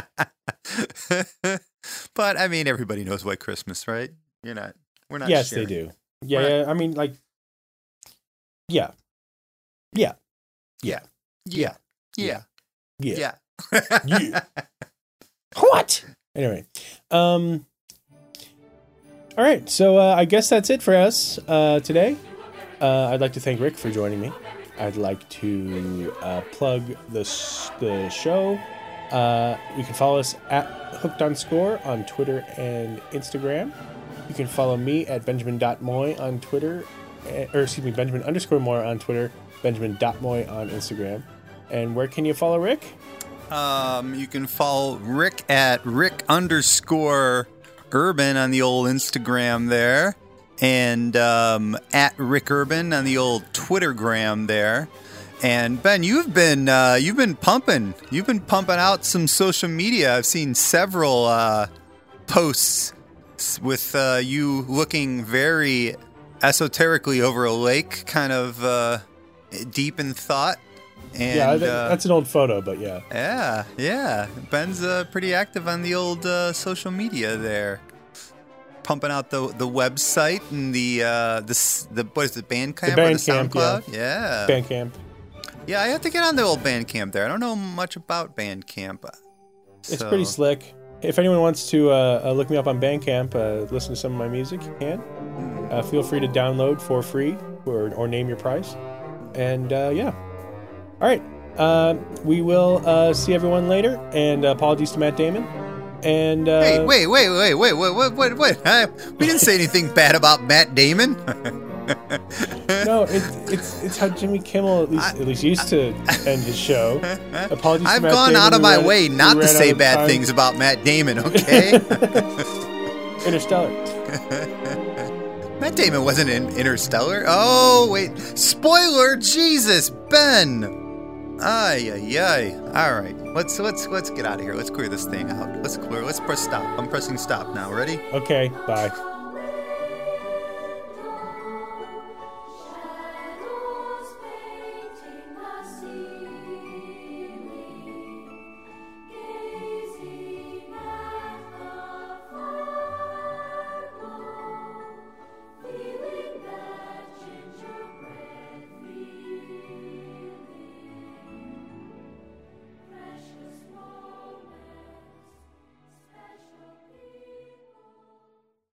[SPEAKER 2] But I mean, everybody knows White Christmas, right? We're not.
[SPEAKER 1] Yes,
[SPEAKER 2] sharing.
[SPEAKER 1] they do. Yeah. I mean, Yeah. What? Anyway. All right. So I guess that's it for us today. I'd like to thank Rick for joining me. I'd like to plug the show. You can follow us at Hooked on Score on Twitter and Instagram. You can follow me at Benjamin.Moy on Twitter. Benjamin_Moy on Twitter, Benjamin.Moy on Instagram. And where can you follow Rick?
[SPEAKER 2] You can follow Rick at Rick_Urban on the old Instagram there. And at Rick Urban on the old Twittergram there. And Ben, you've been pumping out some social media. I've seen several posts with you looking very esoterically over a lake, kind of deep in thought. And,
[SPEAKER 1] that's an old photo, but yeah.
[SPEAKER 2] Yeah. Ben's pretty active on the old social media there, pumping out the website and the what is it, Bandcamp or the SoundCloud? Yeah.
[SPEAKER 1] Bandcamp.
[SPEAKER 2] Yeah, I have to get on the old Bandcamp there. I don't know much about Bandcamp.
[SPEAKER 1] It's pretty slick. If anyone wants to look me up on Bandcamp, listen to some of my music, you can. Feel free to download for free or name your price. And yeah. All right. We will see everyone later. And apologies to Matt Damon. And
[SPEAKER 2] hey, wait! What? We didn't say anything bad about Matt Damon.
[SPEAKER 1] No, it's how Jimmy Kimmel at least used to end his show. Apologies to
[SPEAKER 2] I've
[SPEAKER 1] Matt
[SPEAKER 2] gone
[SPEAKER 1] Damon,
[SPEAKER 2] out of my way
[SPEAKER 1] who
[SPEAKER 2] not to
[SPEAKER 1] ran
[SPEAKER 2] say
[SPEAKER 1] out of
[SPEAKER 2] bad
[SPEAKER 1] time.
[SPEAKER 2] things about Matt Damon. Okay.
[SPEAKER 1] Interstellar.
[SPEAKER 2] Matt Damon wasn't in Interstellar. Oh wait, spoiler! Jesus, Ben. Ay. All right, let's get out of here. Let's clear this thing out. Let's press stop. I'm pressing stop now. Ready?
[SPEAKER 1] Okay, bye.